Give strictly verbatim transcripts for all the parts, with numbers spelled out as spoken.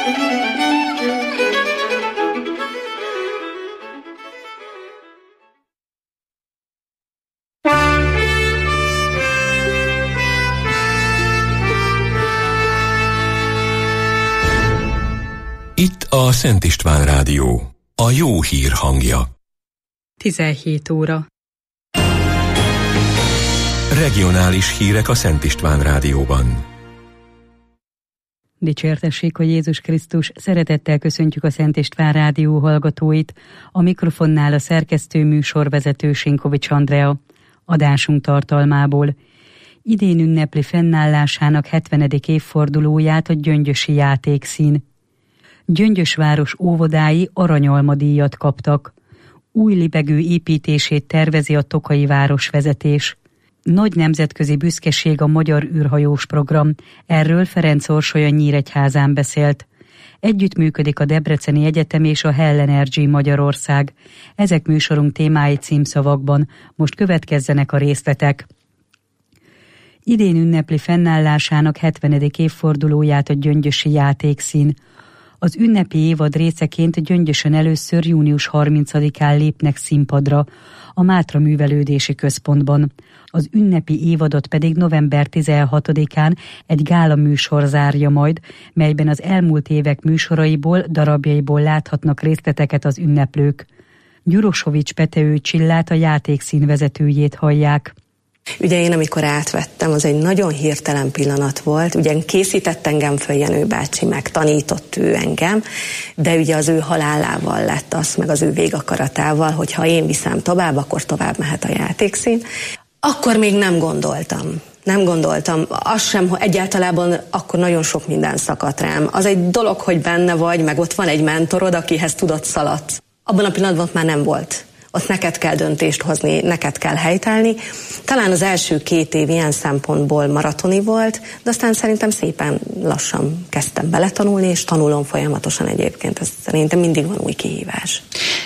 Itt a Szent István Rádió, a jó hír hangja. tizenhét óra. Regionális hírek a Szent István Rádióban. Dicsértessék a Jézus Krisztus, szeretettel köszöntjük a Szent István Rádió hallgatóit. A mikrofonnál a szerkesztő műsorvezető Sinkovics Andrea. Adásunk tartalmából. Idén ünnepli fennállásának hetvenedik évfordulóját a Gyöngyösi Játékszín. Gyöngyösváros óvodái aranyalmadíjat kaptak. Új libegő építését tervezi a tokaji városvezetés. Nagy nemzetközi büszkeség a magyar űrhajós program. Erről Ferenc Orsolya Nyíregyházán beszélt. Együttműködik a Debreceni Egyetem és a Hell Energy Magyarország. Ezek műsorunk témái címszavakban. Most következzenek a részletek. Idén ünnepli fennállásának hetvenedik évfordulóját a Gyöngyösi Játékszín. Az ünnepi évad részeként Gyöngyösön először június harmincadikán lépnek színpadra, a Mátra Művelődési Központban. Az ünnepi évadot pedig november tizenhatodikán egy gála műsor zárja majd, melyben az elmúlt évek műsoraiból, darabjaiból láthatnak részleteket az ünneplők. Gyurosovics Peteő Csillát, a játékszín vezetőjét hallják. Ugye én amikor átvettem, az egy nagyon hirtelen pillanat volt, ugye készített engem föl Jenő bácsi, meg tanított ő engem, de ugye az ő halálával lett az, meg az ő végakaratával, hogy ha én viszem tovább, akkor tovább mehet a játékszín. Akkor még nem gondoltam. Nem gondoltam, az sem, hogy egyáltalában akkor nagyon sok minden szakadt rám. Az egy dolog, hogy benne vagy, meg ott van egy mentorod, akihez tudod szaladsz. Abban a pillanatban már nem volt. Ott neked kell döntést hozni, neked kell helytállni. Talán az első két év ilyen szempontból maratoni volt, de aztán szerintem szépen lassan kezdtem beletanulni, és tanulom folyamatosan egyébként. Ez szerintem mindig van új kihívás.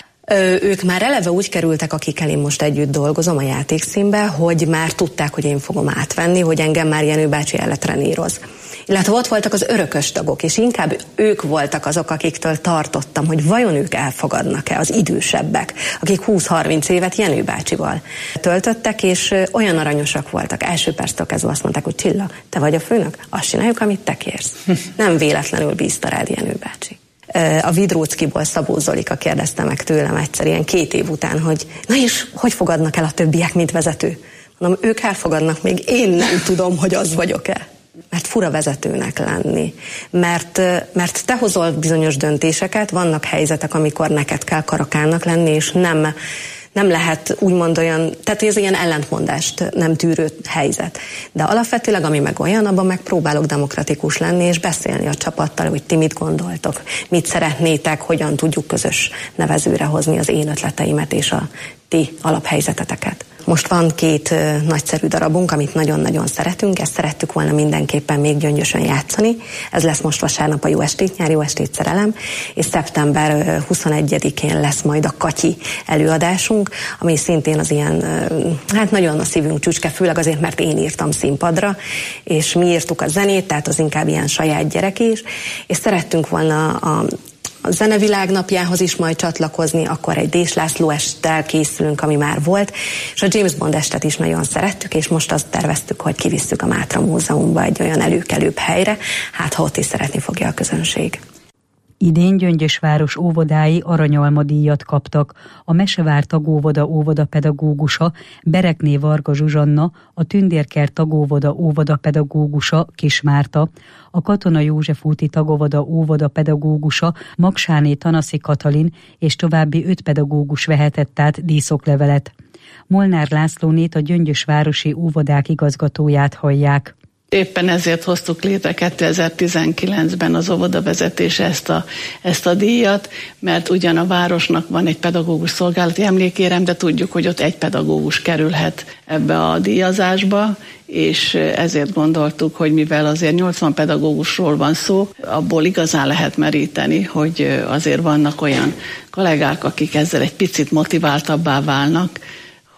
Ö, ők már eleve úgy kerültek, akikkel én most együtt dolgozom a játékszínbe, hogy már tudták, hogy én fogom átvenni, hogy engem már Jenő bácsi elletreníroz. Illetve ott voltak az örökös tagok, és inkább ők voltak azok, akiktől tartottam, hogy vajon ők elfogadnak-e, az idősebbek, akik húsz-harminc évet Jenő bácsival töltöttek, és olyan aranyosak voltak. Első perctől kezdve azt mondták, hogy Csilla, te vagy a főnök? Azt csináljuk, amit te kérsz. Nem véletlenül bízta rád Jenő bácsi. A Vidróckiból Szabó Zolika kérdezte meg tőlem egyszer ilyen két év után, hogy na és hogy fogadnak el a többiek, mint vezető? Mondom, ők elfogadnak, még én nem tudom, hogy az vagyok-e. Mert fura vezetőnek lenni. Mert, mert te hozol bizonyos döntéseket, vannak helyzetek, amikor neked kell karakának lenni, és nem, nem lehet úgymond olyan, tehát ez ilyen ellentmondást nem tűrő helyzet. De alapvetőleg, ami meg olyan, abban meg próbálok demokratikus lenni, és beszélni a csapattal, hogy ti mit gondoltok, mit szeretnétek, hogyan tudjuk közös nevezőre hozni az én ötleteimet és a ti alaphelyzeteteket. Most van két uh, nagyszerű darabunk, amit nagyon-nagyon szeretünk, ezt szerettük volna mindenképpen még Gyöngyösön játszani. Ez lesz most vasárnap a Jó estét, nyári Jó estét szerelem, és szeptember uh, huszonegyedikén lesz majd a Katyi előadásunk, ami szintén az ilyen, uh, hát nagyon a szívünk csücske, főleg azért, mert én írtam színpadra, és mi írtuk a zenét, tehát az inkább ilyen saját gyerek is, és szerettünk volna a a Zenevilág napjához is majd csatlakozni, akkor egy Dés László esttel készülünk, ami már volt, és a James Bond estet is nagyon szerettük, és most azt terveztük, hogy kivisszük a Mátra Múzeumba egy olyan előkelőbb helyre, hát ha ott is szeretni fogja a közönség. Idén Gyöngyösváros óvodái aranyalmadíjat kaptak. A Mesevár tagóvoda óvodapedagógusa, Berekné Varga Zsuzsanna, a Tündérkert tagóvoda óvodapedagógusa, Kis Márta, a Katona József úti tagóvoda óvodapedagógusa, Magsáné Tanaszi Katalin és további öt pedagógus vehetett át díszoklevelet. Molnár Lászlónét, a Gyöngyösvárosi óvodák igazgatóját hallják. Éppen ezért hoztuk létre kétezer-tizenkilencben az óvodavezetés ezt a, ezt a díjat, mert ugyan a városnak van egy pedagógus szolgálati emlékérem, de tudjuk, hogy ott egy pedagógus kerülhet ebbe a díjazásba, és ezért gondoltuk, hogy mivel azért nyolcvan pedagógusról van szó, abból igazán lehet meríteni, hogy azért vannak olyan kollégák, akik ezzel egy picit motiváltabbá válnak,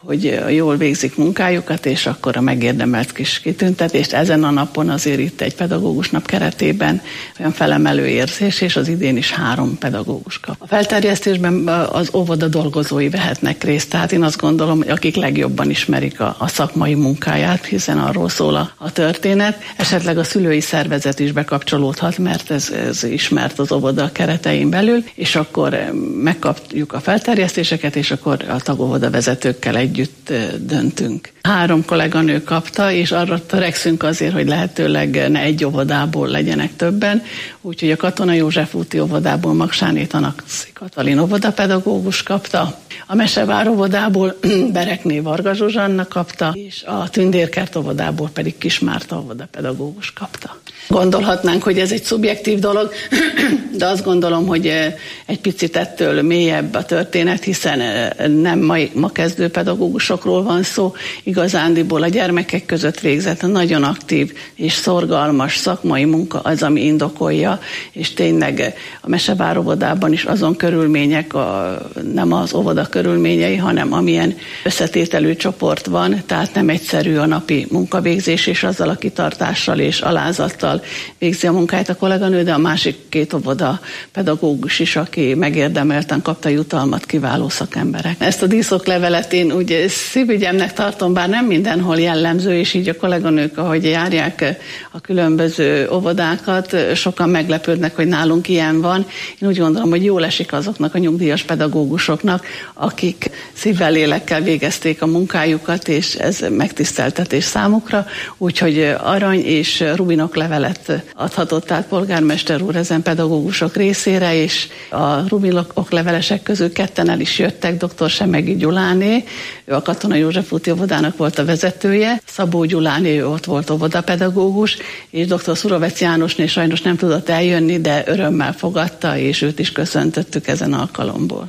hogy jól végzik munkájukat, és akkor a megérdemelt kis kitüntetést. Ezen a napon azért itt egy pedagógus nap keretében olyan felemelő érzés, és az idén is három pedagógus kap. A felterjesztésben az óvoda dolgozói vehetnek részt, tehát én azt gondolom, hogy akik legjobban ismerik a, a szakmai munkáját, hiszen arról szól a, a történet. Esetleg a szülői szervezet is bekapcsolódhat, mert ez, ez ismert az óvoda keretein belül, és akkor megkapjuk a felterjesztéseket, és akkor a tagóvoda vezetőkkel együtt döntünk. Három kolléganő kapta, és arra törekszünk azért, hogy lehetőleg ne egy óvodából legyenek többen, úgyhogy a Katona József úti óvodából Magsáné Tanaci Katalin óvodapedagógus kapta, a Mesevár óvodából Berekné Varga Zsuzsanna kapta, és a Tündérkert óvodából pedig Kis Márta óvodapedagógus kapta. Gondolhatnánk, hogy ez egy szubjektív dolog, de azt gondolom, hogy egy picit ettől mélyebb a történet, hiszen nem ma, ma kezdő pedagógusokról van szó, igazándiból a gyermekek között végzett nagyon aktív és szorgalmas szakmai munka az, ami indokolja, és tényleg a Mesevár óvodában is azon körülmények, a, nem az óvoda körülményei, hanem amilyen összetételű csoport van, tehát nem egyszerű a napi munkavégzés, és azzal a kitartással és alázattal végzi a munkáját a kolléganő, de a másik két óvoda pedagógus is, aki megérdemelten kapta jutalmat, kiváló szakemberek. Ezt a díszoklevelet én úgy szívügyemnek tartom, bár nem mindenhol jellemző, és így a kolléganők, ahogy járják a különböző óvodákat, sokan meglepődnek, hogy nálunk ilyen van. Én úgy gondolom, hogy jól esik azoknak a nyugdíjas pedagógusoknak, akik szívvel, lélekkel végezték a munkájukat, és ez megtiszteltetés számukra, úgyhogy arany és rubinok levelet adhatott át polgármester úr ezen pedagógusok részére, és a rubinok levelesek közül ketten el is jöttek, dr. Semegi Gyuláné, ő a Katona József úti óvodának volt a vezetője, Szabó Gyuláné, ő ott volt óvodapedagógus, és dr. Szurovec Jánosné sajnos nem tudott eljönni, de örömmel fogadta, és őt is köszöntöttük ezen alkalomból.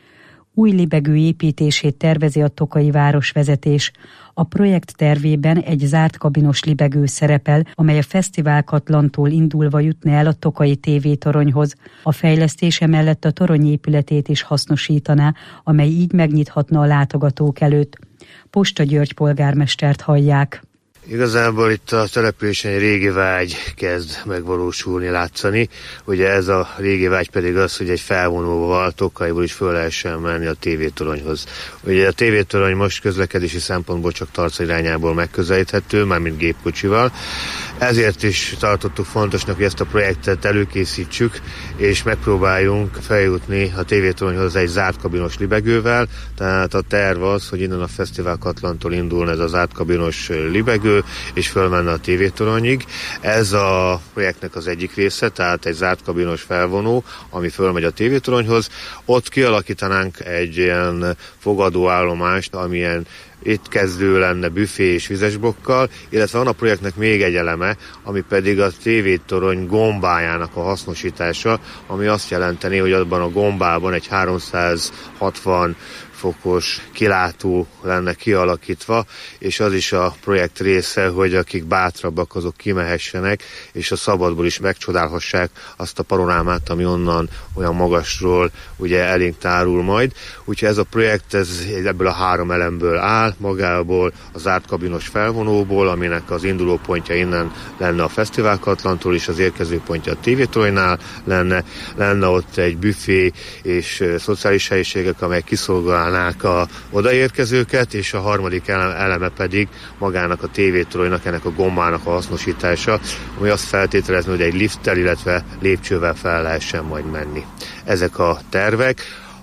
Új libegő építését tervezi a tokaji városvezetés. A projekt tervében egy zárt kabinos libegő szerepel, amely a fesztiválkatlantól indulva jutna el a tokaji tévétoronyhoz. A fejlesztése mellett a torony épületét is hasznosítaná, amely így megnyithatna a látogatók előtt. Posta György polgármestert hallják. Igazából itt a településen egy régi vágy kezd megvalósulni, látszani. Ugye ez a régi vágy pedig az, hogy egy felvonóval Tokajból is föl lehessen menni a tévétoronyhoz. Ugye a tévétorony most közlekedési szempontból csak Tarca irányából megközelíthető, mármint gépkocsival. Ezért is tartottuk fontosnak, hogy ezt a projektet előkészítsük, és megpróbáljunk feljutni a tévétoronyhoz egy zárt kabinos libegővel. Tehát a terv az, hogy innen a Fesztiválkatlantól indulna ez a zárt kabinos libegő, és fölmenne a tévétoronyig. Ez a projektnek az egyik része, tehát egy zárt kabinos felvonó, ami fölmegy a tévétoronyhoz. Ott kialakítanánk egy ilyen fogadóállomást, amilyen itt kezdő lenne büfé és vizesbokkal, illetve van a projektnek még egy eleme, ami pedig a tévétorony gombájának a hasznosítása, ami azt jelenteni, hogy abban a gombában egy háromszázhatvan fokos kilátó lenne kialakítva, és az is a projekt része, hogy akik bátrabbak, azok kimehessenek, és a szabadból is megcsodálhassák azt a panorámát, ami onnan olyan magasról ugye elénk tárul majd. Úgyhogy ez a projekt ez ebből a három elemből áll, magából a zárt kabinos felvonóból, aminek az indulópontja innen lenne a Fesztiválkatlantól, és az érkezőpontja a tévétoronynál lenne, lenne ott egy büfé és e, szociális helyiségek, amelyek kiszolgálnák a odaérkezőket, és a harmadik eleme pedig magának a tévétoronynak, ennek a gombának a hasznosítása, ami azt feltételezni, hogy egy lifttel, illetve lépcsővel fel lehessen majd menni. Ezek a tervek.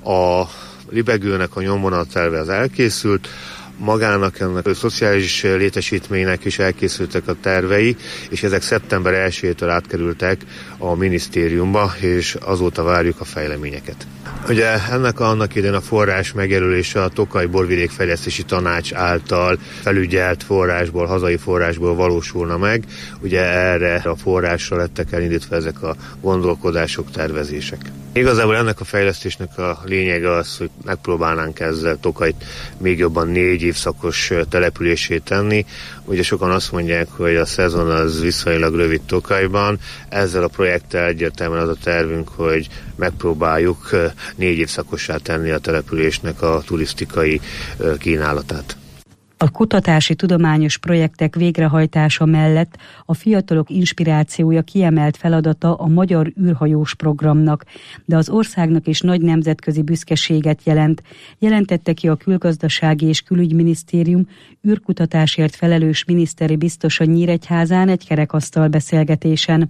A libegőnek a nyomvonalterve az elkészült, magának ennek a szociális létesítménynek is elkészültek a tervei, és ezek szeptember elsejétől átkerültek a minisztériumba, és azóta várjuk a fejleményeket. Ugye ennek annak idején a forrás megjelölése a Tokaj Borvidék Fejlesztési Tanács által felügyelt forrásból, hazai forrásból valósulna meg. Ugye erre a forrásra lettek elindítva ezek a gondolkodások, tervezések. Igazából ennek a fejlesztésnek a lényege az, hogy megpróbálnánk ezzel Tokajt még jobban négy évszakos településé tenni. Ugye sokan azt mondják, hogy a szezon az viszonylag rövid Tokajban. Ezzel a projekttel egyértelműen az a tervünk, hogy megpróbáljuk négy évszakossá tenni a településnek a turisztikai kínálatát. A kutatási tudományos projektek végrehajtása mellett a fiatalok inspirációja kiemelt feladata a Magyar űrhajós programnak, de az országnak is nagy nemzetközi büszkeséget jelent, jelentette ki a Külgazdasági és Külügyminisztérium űrkutatásért felelős miniszteri biztosa Nyíregyházán egy kerekasztal beszélgetésen.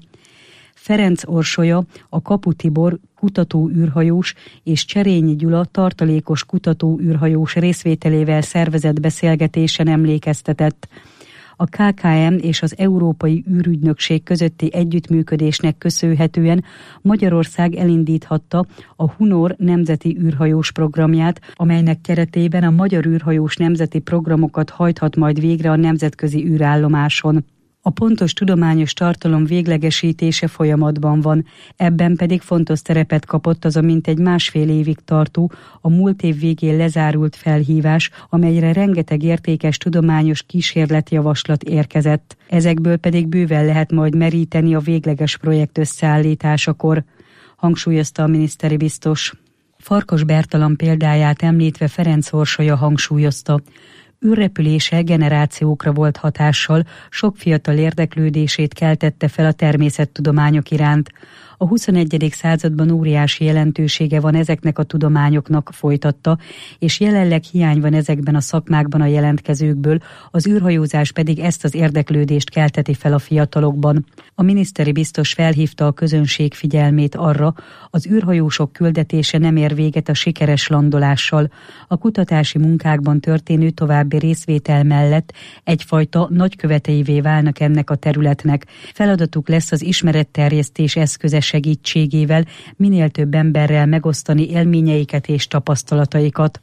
Ferenc Orsolya, a Kapu Tibor kutatóűrhajós és Cserényi Gyula tartalékos kutatóűrhajós részvételével szervezett beszélgetésen emlékeztetett. A ká ká em és az Európai űrügynökség közötti együttműködésnek köszönhetően Magyarország elindíthatta a Hunor nemzeti űrhajós programját, amelynek keretében a magyar űrhajós nemzeti programokat hajthat majd végre a nemzetközi űrállomáson. A pontos tudományos tartalom véglegesítése folyamatban van, ebben pedig fontos szerepet kapott az a mintegy másfél évig tartó, a múlt év végén lezárult felhívás, amelyre rengeteg értékes tudományos kísérletjavaslat érkezett. Ezekből pedig bőven lehet majd meríteni a végleges projekt összeállításakor, hangsúlyozta a miniszteri biztos. Farkas Bertalan példáját említve Ferenc Orsolya hangsúlyozta, űrrepülése generációkra volt hatással, sok fiatal érdeklődését keltette fel a természettudományok iránt. A huszonegyedik században óriási jelentősége van ezeknek a tudományoknak, folytatta, és jelenleg hiány van ezekben a szakmákban a jelentkezőkből, az űrhajózás pedig ezt az érdeklődést kelteti fel a fiatalokban. A miniszteri biztos felhívta a közönség figyelmét arra, az űrhajósok küldetése nem ér véget a sikeres landolással. A kutatási munkákban történő további részvétel mellett egyfajta nagyköveteivé válnak ennek a területnek. Feladatuk lesz az ismeretterjesztés eszköze segítségével minél több emberrel megosztani élményeiket és tapasztalataikat.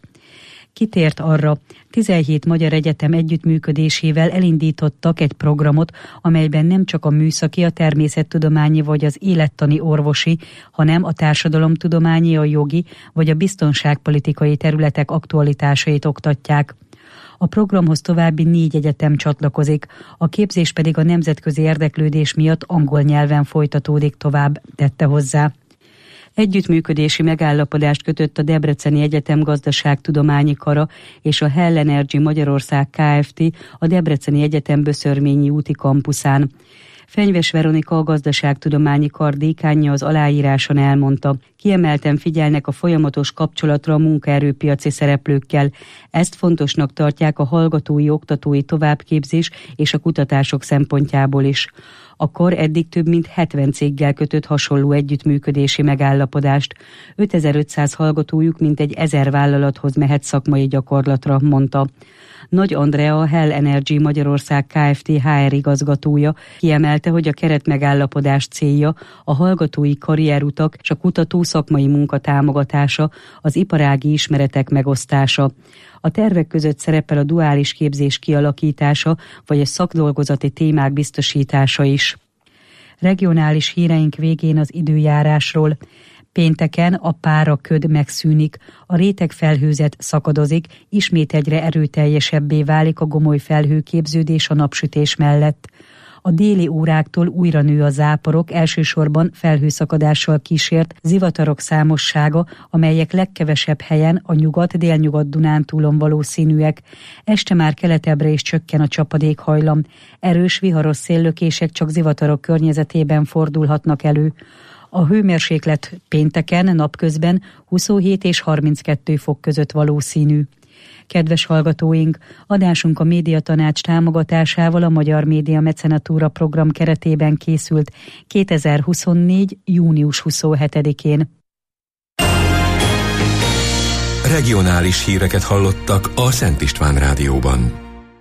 Kitért arra, tizenhét magyar egyetem együttműködésével elindítottak egy programot, amelyben nem csak a műszaki, a természettudományi vagy az élettani orvosi, hanem a társadalomtudományi, a jogi vagy a biztonságpolitikai területek aktualitásait oktatják. A programhoz további négy egyetem csatlakozik, a képzés pedig a nemzetközi érdeklődés miatt angol nyelven folytatódik tovább, tette hozzá. Együttműködési megállapodást kötött a Debreceni Egyetem Gazdaságtudományi Kara és a Hell Energy Magyarország Kft. A Debreceni Egyetem Böszörményi úti kampuszán. Fenyves Veronika, a Gazdaságtudományi Kar dékánja az aláíráson elmondta, kiemelten figyelnek a folyamatos kapcsolatra a munkaerőpiaci szereplőkkel. Ezt fontosnak tartják a hallgatói, oktatói továbbképzés és a kutatások szempontjából is. A kar eddig több mint hetven céggel kötött hasonló együttműködési megállapodást. ötezer-ötszáz hallgatójuk mintegy ezer vállalathoz mehet szakmai gyakorlatra, mondta. Nagy Andrea, a Hell Energy Magyarország Kft. há er igazgatója kiemelte, hogy a keretmegállapodás célja a hallgatói karrierutak és a kutató szakmai munka támogatása, az iparági ismeretek megosztása. A tervek között szerepel a duális képzés kialakítása, vagy a szakdolgozati témák biztosítása is. Regionális híreink végén az időjárásról. Pénteken a páraköd megszűnik, a rétegfelhőzet szakadozik, ismét egyre erőteljesebbé válik a gomoly felhőképződés a napsütés mellett. A déli óráktól újra nő a záporok, elsősorban felhőszakadással kísért zivatarok számossága, amelyek legkevesebb helyen a nyugat-délnyugat-Dunántúlon valószínűek. Este már keletebbre is csökken a csapadékhajlam. Erős viharos széllökések csak zivatarok környezetében fordulhatnak elő. A hőmérséklet pénteken napközben huszonhét és harminckettő fok között valószínű. Kedves hallgatóink, adásunk a Médiatanács támogatásával a Magyar Média Mecenatúra program keretében készült kétezer-huszonnégy. június huszonhetedikén. Regionális híreket hallottak a Szent István Rádióban.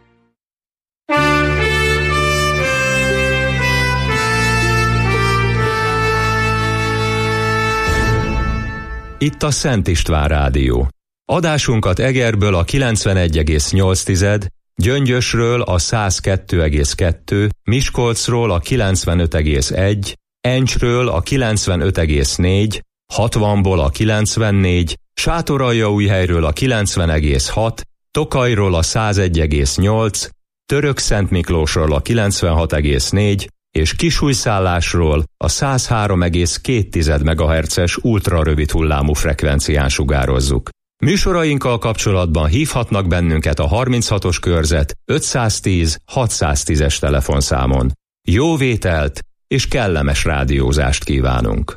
Itt a Szent István Rádió. Adásunkat Egerből a kilencvenegy egész nyolc, Gyöngyösről a száz kettő egész kettő, Miskolcról a kilencvenöt egész egy, Encsről a kilencvenöt egész négy, hatvanból a kilencvennégy, Sátoraljaújhelyről a kilencven egész hat, Tokajról a száz egy egész nyolc, Törökszentmiklósról a kilencvenhat egész négy és Kisújszállásról a száz három egész két megahertzes ultrarövid hullámú frekvencián sugározzuk. Műsorainkkal kapcsolatban hívhatnak bennünket a harminchatos körzet ötszáztíz hatszáztízes telefonszámon. Jó vételt és kellemes rádiózást kívánunk!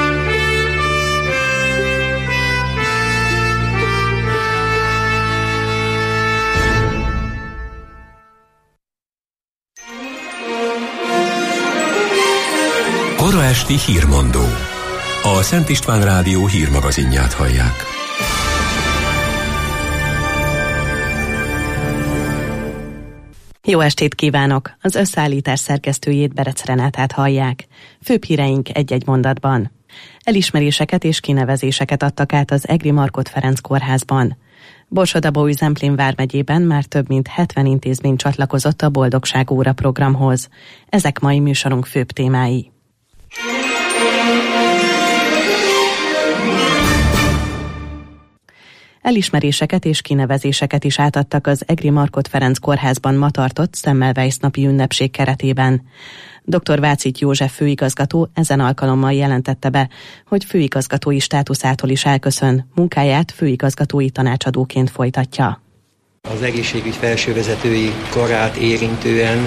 Kora esti hírmondó. A Szent István Rádió hírmagazinját hallják. Jó estét kívánok! Az összeállítás szerkesztőjét, Berec Renátát hallják. Főbb híreink egy-egy mondatban. Elismeréseket és kinevezéseket adtak át az Egri Markhot Ferenc kórházban. Borsod-Abaúj-Zemplén vármegyében már több mint hetven intézmény csatlakozott a Boldogság Óra programhoz. Ezek mai műsorunk főbb témái. Elismeréseket és kinevezéseket is átadtak az Egri Markhot Ferenc kórházban ma tartott Semmelweis napi ünnepség keretében. doktor Vácit József főigazgató ezen alkalommal jelentette be, hogy főigazgatói státuszától is elköszön, munkáját főigazgatói tanácsadóként folytatja. Az egészségügy felsővezetői karát érintően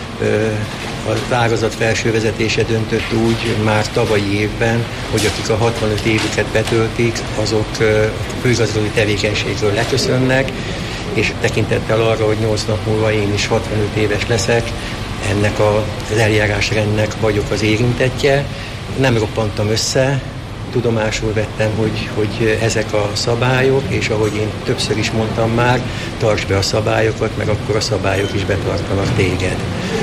az ágazat felsővezetése döntött úgy már tavalyi évben, hogy akik a hatvanöt évüket betöltik, azok a főigazgatói tevékenységről leköszönnek, és tekintettel arra, hogy nyolc nap múlva én is hatvanöt éves leszek, ennek az eljárásrendnek vagyok az érintettje. Nem roppantam össze, tudomásul vettem, hogy, hogy ezek a szabályok, és ahogy én többször is mondtam már, tartsd be a szabályokat, meg akkor a szabályok is betartanak téged.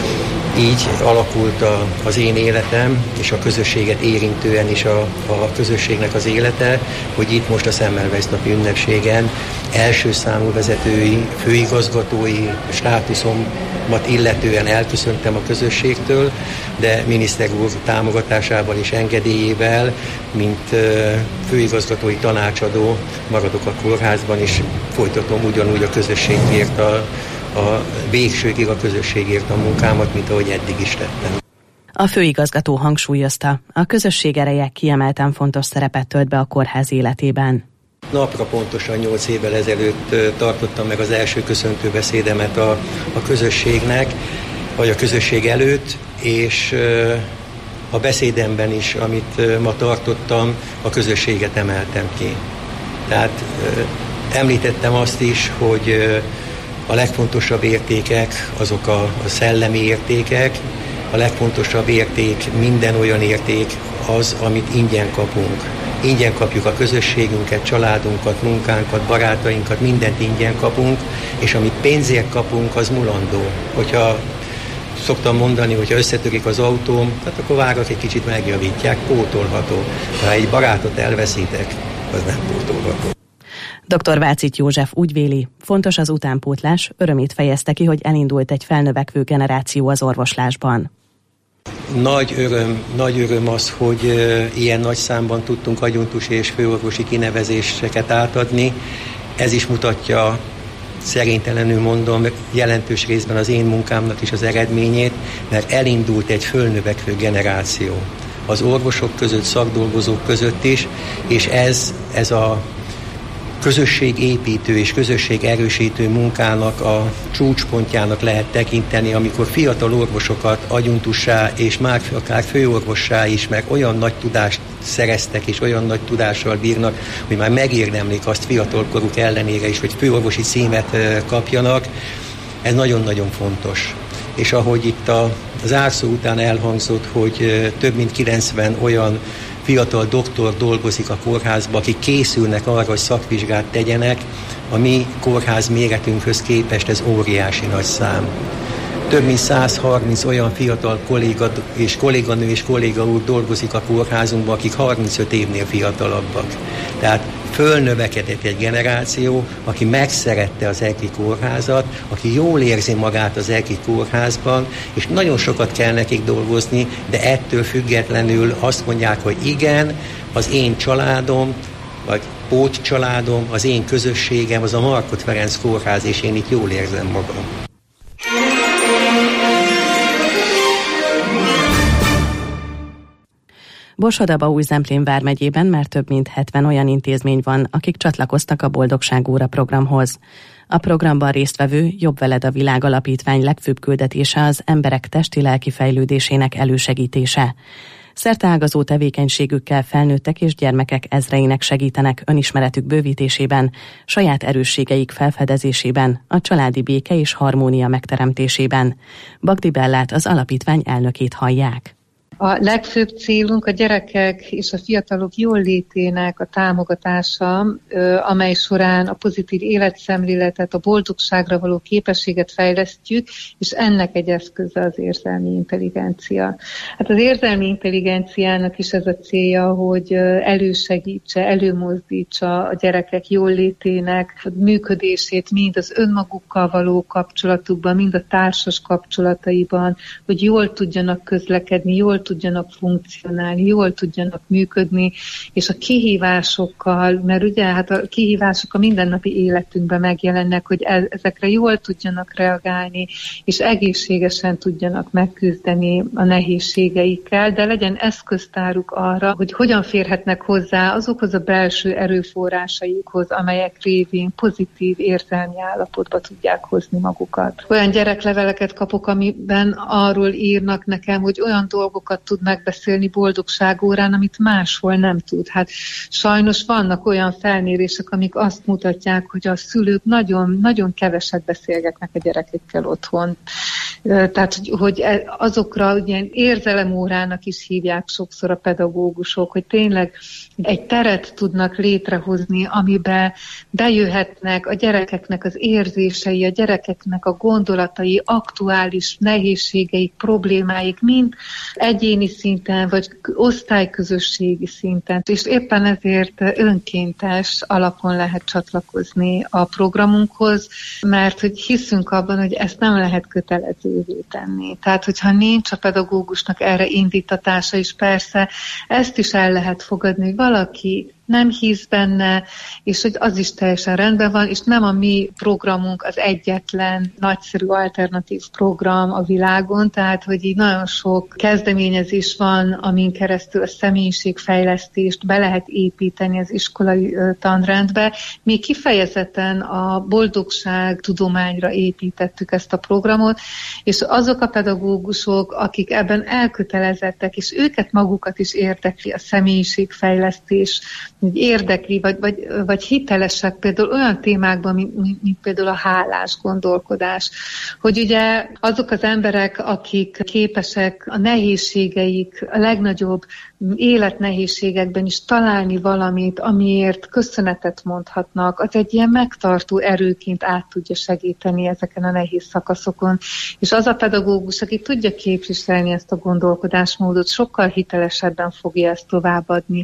Így alakult a, az én életem, és a közösséget érintően is a, a közösségnek az élete, hogy itt most a Semmelweis napi ünnepségen első számú vezetői, főigazgatói státuszomat illetően elköszöntem a közösségtől, de miniszter úr támogatásával és engedélyével, mint főigazgatói tanácsadó maradok a kórházban, és folytatom ugyanúgy a közösségért a a végsőkig a közösségért a munkámat, mint ahogy eddig is tettem. A főigazgató hangsúlyozta, a közösség ereje kiemelten fontos szerepet tölt be a kórház életében. Napra pontosan nyolc évvel ezelőtt tartottam meg az első köszöntőbeszédemet a, a közösségnek, vagy a közösség előtt, és a beszédemben is, amit ma tartottam, a közösséget emeltem ki. Tehát említettem azt is, hogy a legfontosabb értékek, azok a, a szellemi értékek, a legfontosabb érték, minden olyan érték az, amit ingyen kapunk. Ingyen kapjuk a közösségünket, családunkat, munkánkat, barátainkat, mindent ingyen kapunk, és amit pénzért kapunk, az mulandó. Hogyha szoktam mondani, hogyha összetörik az autóm, tehát akkor vágok egy kicsit, megjavítják, pótolható. Ha egy barátot elveszítek, az nem pótolható. doktor Vácit József úgy véli, fontos az utánpótlás, örömét fejezte ki, hogy elindult egy felnövekvő generáció az orvoslásban. Nagy öröm, nagy öröm az, hogy uh, ilyen nagy számban tudtunk adjunktus és főorvosi kinevezéseket átadni. Ez is mutatja, szerintelenül mondom, jelentős részben az én munkámnak is az eredményét, mert elindult egy fölnövekvő generáció. Az orvosok között, szakdolgozók között is, és ez, ez a közösségépítő és közösségerősítő munkának a csúcspontjának lehet tekinteni, amikor fiatal orvosokat adjunktussá és már akár főorvossá is, meg olyan nagy tudást szereztek és olyan nagy tudással bírnak, hogy már megérdemlik azt fiatalkoruk ellenére is, hogy főorvosi címet kapjanak. Ez nagyon-nagyon fontos. És ahogy itt a, az árszó után elhangzott, hogy több mint kilencven olyan fiatal doktor dolgozik a kórházban, akik készülnek arra, hogy szakvizsgát tegyenek, a mi kórház méretünkhöz képest ez óriási nagy szám. Több mint száz harminc olyan fiatal kolléga és kolléganő és kolléga úr dolgozik a kórházunkban, akik harmincöt évnél fiatalabbak. Tehát fölnövekedett egy generáció, aki megszerette az Egri kórházat, aki jól érzi magát az Egri kórházban, és nagyon sokat kell nekik dolgozni, de ettől függetlenül azt mondják, hogy igen, az én családom, a pótcsaládom, az én közösségem, az a Markhot Ferenc Kórház, és én itt jól érzem magam. Borsod-Abaúj-Zemplén vármegyében már több mint hetven olyan intézmény van, akik csatlakoztak a Boldogság Óra programhoz. A programban résztvevő Jobb veled a világ alapítvány legfőbb küldetése az emberek testi-lelki fejlődésének elősegítése. Szerteágazó tevékenységükkel felnőttek és gyermekek ezreinek segítenek önismeretük bővítésében, saját erősségeik felfedezésében, a családi béke és harmónia megteremtésében. Bagdi Bellát, az alapítvány elnökét hallják. A legfőbb célunk a gyerekek és a fiatalok jólétének a támogatása, amely során a pozitív életszemléletet, a boldogságra való képességet fejlesztjük, és ennek egy eszköze az érzelmi intelligencia. Hát az érzelmi intelligenciának is ez a célja, hogy elősegítse, előmozdítsa a gyerekek jólétének a működését, mind az önmagukkal való kapcsolatukban, mind a társas kapcsolataiban, hogy jól tudjanak közlekedni, jól tudjanak funkcionálni, jól tudjanak működni, és a kihívásokkal, mert ugye hát a kihívások a mindennapi életünkben megjelennek, hogy ezekre jól tudjanak reagálni, és egészségesen tudjanak megküzdeni a nehézségeikkel, de legyen eszköztáruk arra, hogy hogyan férhetnek hozzá azokhoz a belső erőforrásaikhoz, amelyek révén pozitív érzelmi állapotba tudják hozni magukat. Olyan gyerekleveleket kapok, amiben arról írnak nekem, hogy olyan dolgokat tud megbeszélni boldogságórán, amit máshol nem tud. Hát sajnos vannak olyan felmérések, amik azt mutatják, hogy a szülők nagyon, nagyon keveset beszélgetnek a gyerekekkel otthon. Tehát, hogy azokra ugye érzelemórának is hívják sokszor a pedagógusok, hogy tényleg egy teret tudnak létrehozni, amiben bejöhetnek a gyerekeknek az érzései, a gyerekeknek a gondolatai, aktuális nehézségeik, problémáik, mind egyéni szinten, vagy osztályközösségi szinten. És éppen ezért önkéntes alapon lehet csatlakozni a programunkhoz, mert hogy hiszünk abban, hogy ezt nem lehet kötelezővé tenni. Tehát, hogyha nincs a pedagógusnak erre indítatása, és persze ezt is el lehet fogadni, hogy valaki nem hisz benne, és hogy az is teljesen rendben van, és nem a mi programunk az egyetlen nagyszerű alternatív program a világon, tehát hogy így nagyon sok kezdeményezés van, amin keresztül a személyiségfejlesztést be lehet építeni az iskolai tanrendbe. Mi kifejezetten a boldogság tudományra építettük ezt a programot, és azok a pedagógusok, akik ebben elkötelezettek, és őket magukat is érdekli a személyiségfejlesztés, hogy érdekli, vagy, vagy, vagy hitelesek például olyan témákban, mint, mint, mint például a hálás gondolkodás. Hogy ugye azok az emberek, akik képesek a nehézségeik, a legnagyobb életnehézségekben is találni valamit, amiért köszönetet mondhatnak, az egy ilyen megtartó erőként át tudja segíteni ezeken a nehéz szakaszokon. És az a pedagógus, aki tudja képviselni ezt a gondolkodásmódot, sokkal hitelesebben fogja ezt továbbadni.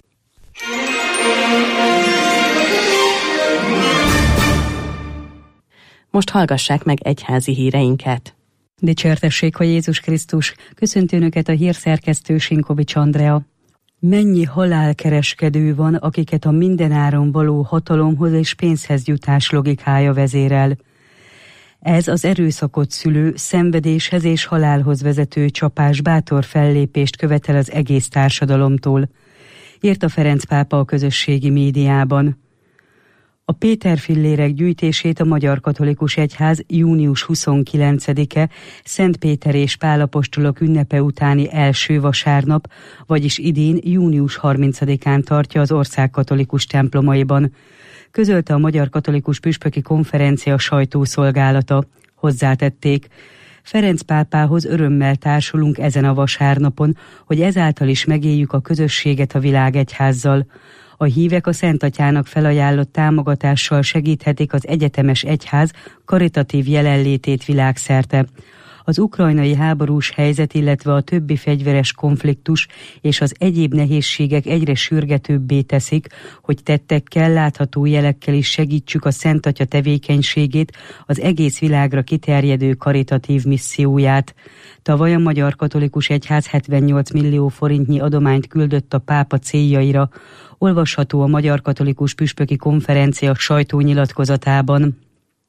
Most hallgassák meg egyházi híreinket. Dicsértessék a Jézus Krisztus, köszönti Önöket a hírszerkesztő Sinkovics Andrea. Mennyi halálkereskedő van, akiket a mindenáron való hatalomhoz és pénzhez jutás logikája vezérel. Ez az erőszakot szülő, szenvedéshez és halálhoz vezető csapás bátor fellépést követel az egész társadalomtól, írta Ferenc pápa a közösségi médiában. A Péter fillérek gyűjtését a Magyar Katolikus Egyház június huszonkilencedike Szent Péter és Pál apostolok ünnepe utáni első vasárnap, vagyis idén június harmincadikán tartja az ország katolikus templomaiban, közölte a Magyar Katolikus Püspöki Konferencia sajtószolgálata. Hozzátették: Ferenc pápához örömmel társulunk ezen a vasárnapon, hogy ezáltal is megéljük a közösséget a világegyházzal. A hívek a Szent Atyának felajánlott támogatással segíthetik az egyetemes egyház karitatív jelenlétét világszerte. Az ukrajnai háborús helyzet, illetve a többi fegyveres konfliktus és az egyéb nehézségek egyre sürgetőbbé teszik, hogy tettekkel, látható jelekkel is segítsük a Szent Atya tevékenységét, az egész világra kiterjedő karitatív misszióját. Tavaly a Magyar Katolikus Egyház hetvennyolc millió forintnyi adományt küldött a pápa céljaira. Olvasható a Magyar Katolikus Püspöki Konferencia sajtónyilatkozatában.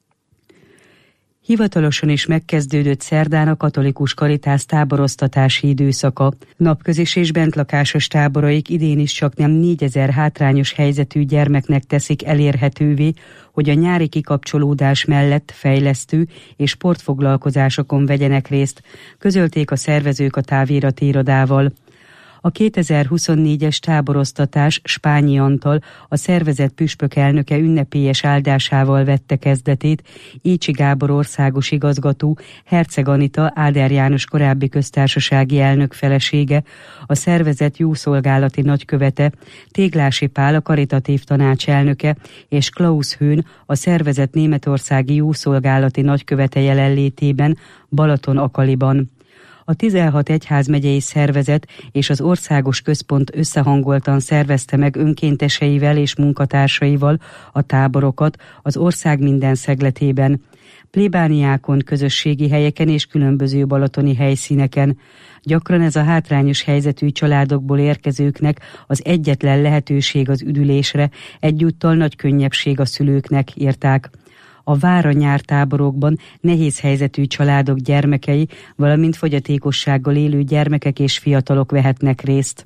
Hivatalosan is megkezdődött szerdán a katolikus karitász táboroztatási időszaka. Napközis és bentlakásos táboraik idén is csak nem négyezer hátrányos helyzetű gyermeknek teszik elérhetővé, hogy a nyári kikapcsolódás mellett fejlesztő és sportfoglalkozásokon vegyenek részt, közölték a szervezők a távirati irodával. A kétezer-huszonnégyes táboroztatás Spányi Antal, a szervezet püspök elnöke ünnepélyes áldásával vette kezdetét, Écsi Gábor országos igazgató, Herceg Anita, Áder János korábbi köztársasági elnök felesége, a szervezet jószolgálati nagykövete, Téglási Pál, a karitatív tanács elnöke, és Klaus Hőn, a szervezet németországi jószolgálati nagykövete jelenlétében Balaton-Akaliban. A tizenhat egyházmegyei szervezet és az országos központ összehangoltan szervezte meg önkénteseivel és munkatársaival a táborokat az ország minden szegletében, plébániákon, közösségi helyeken és különböző balatoni helyszíneken. Gyakran ez a hátrányos helyzetű családokból érkezőknek az egyetlen lehetőség az üdülésre, egyúttal nagy könnyebbség a szülőknek, írták. A Vár-a-nyár táborokban nehéz helyzetű családok gyermekei, valamint fogyatékossággal élő gyermekek és fiatalok vehetnek részt.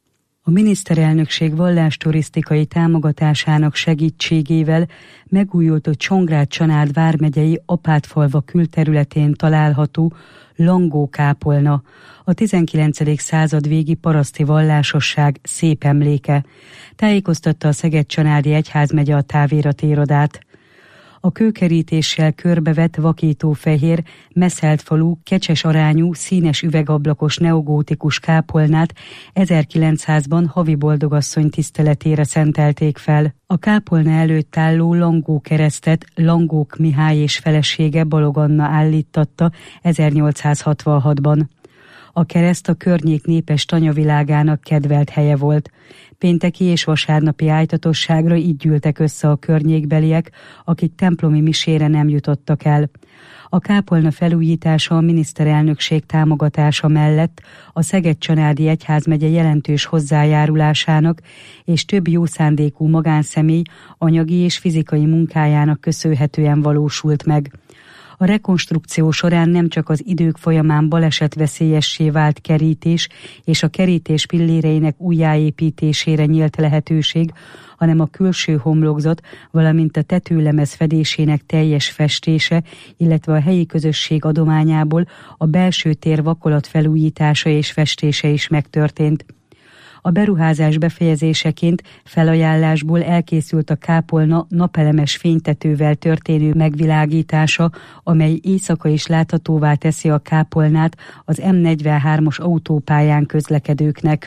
A miniszterelnökség vallásturisztikai támogatásának segítségével megújult a Csongrád-Csanád vármegyei Apátfalva külterületén található Langó-kápolna, a tizenkilencedik század végi paraszti vallásosság szép emléke, tájékoztatta a Szeged-Csanádi Egyházmegye a távirati irodát. A kőkerítéssel körbevett vakítófehér, meszelt falú, kecses arányú, színes üvegablakos neogótikus kápolnát ezerkilencszázban Havi Boldogasszony tiszteletére szentelték fel. A kápolna előtt álló Langó keresztet Langók Mihály és felesége Balog Anna állíttatta ezernyolcszázhatvanhatban. A kereszt a környék népes tanyavilágának kedvelt helye volt. Pénteki és vasárnapi ájtatosságra így gyűltek össze a környékbeliek, akik templomi misére nem jutottak el. A kápolna felújítása a miniszterelnökség támogatása mellett a Szeged-Csanádi Egyházmegye jelentős hozzájárulásának és több jó szándékú magánszemély anyagi és fizikai munkájának köszönhetően valósult meg. A rekonstrukció során nem csak az idők folyamán balesetveszélyessé vált kerítés és a kerítés pilléreinek újjáépítésére nyílt lehetőség, hanem a külső homlokzat, valamint a tetőlemez fedésének teljes festése, illetve a helyi közösség adományából a belső tér vakolat felújítása és festése is megtörtént. A beruházás befejezéseként felajánlásból elkészült a kápolna napelemes fénytetővel történő megvilágítása, amely éjszaka is láthatóvá teszi a kápolnát az M negyvenhármas autópályán közlekedőknek.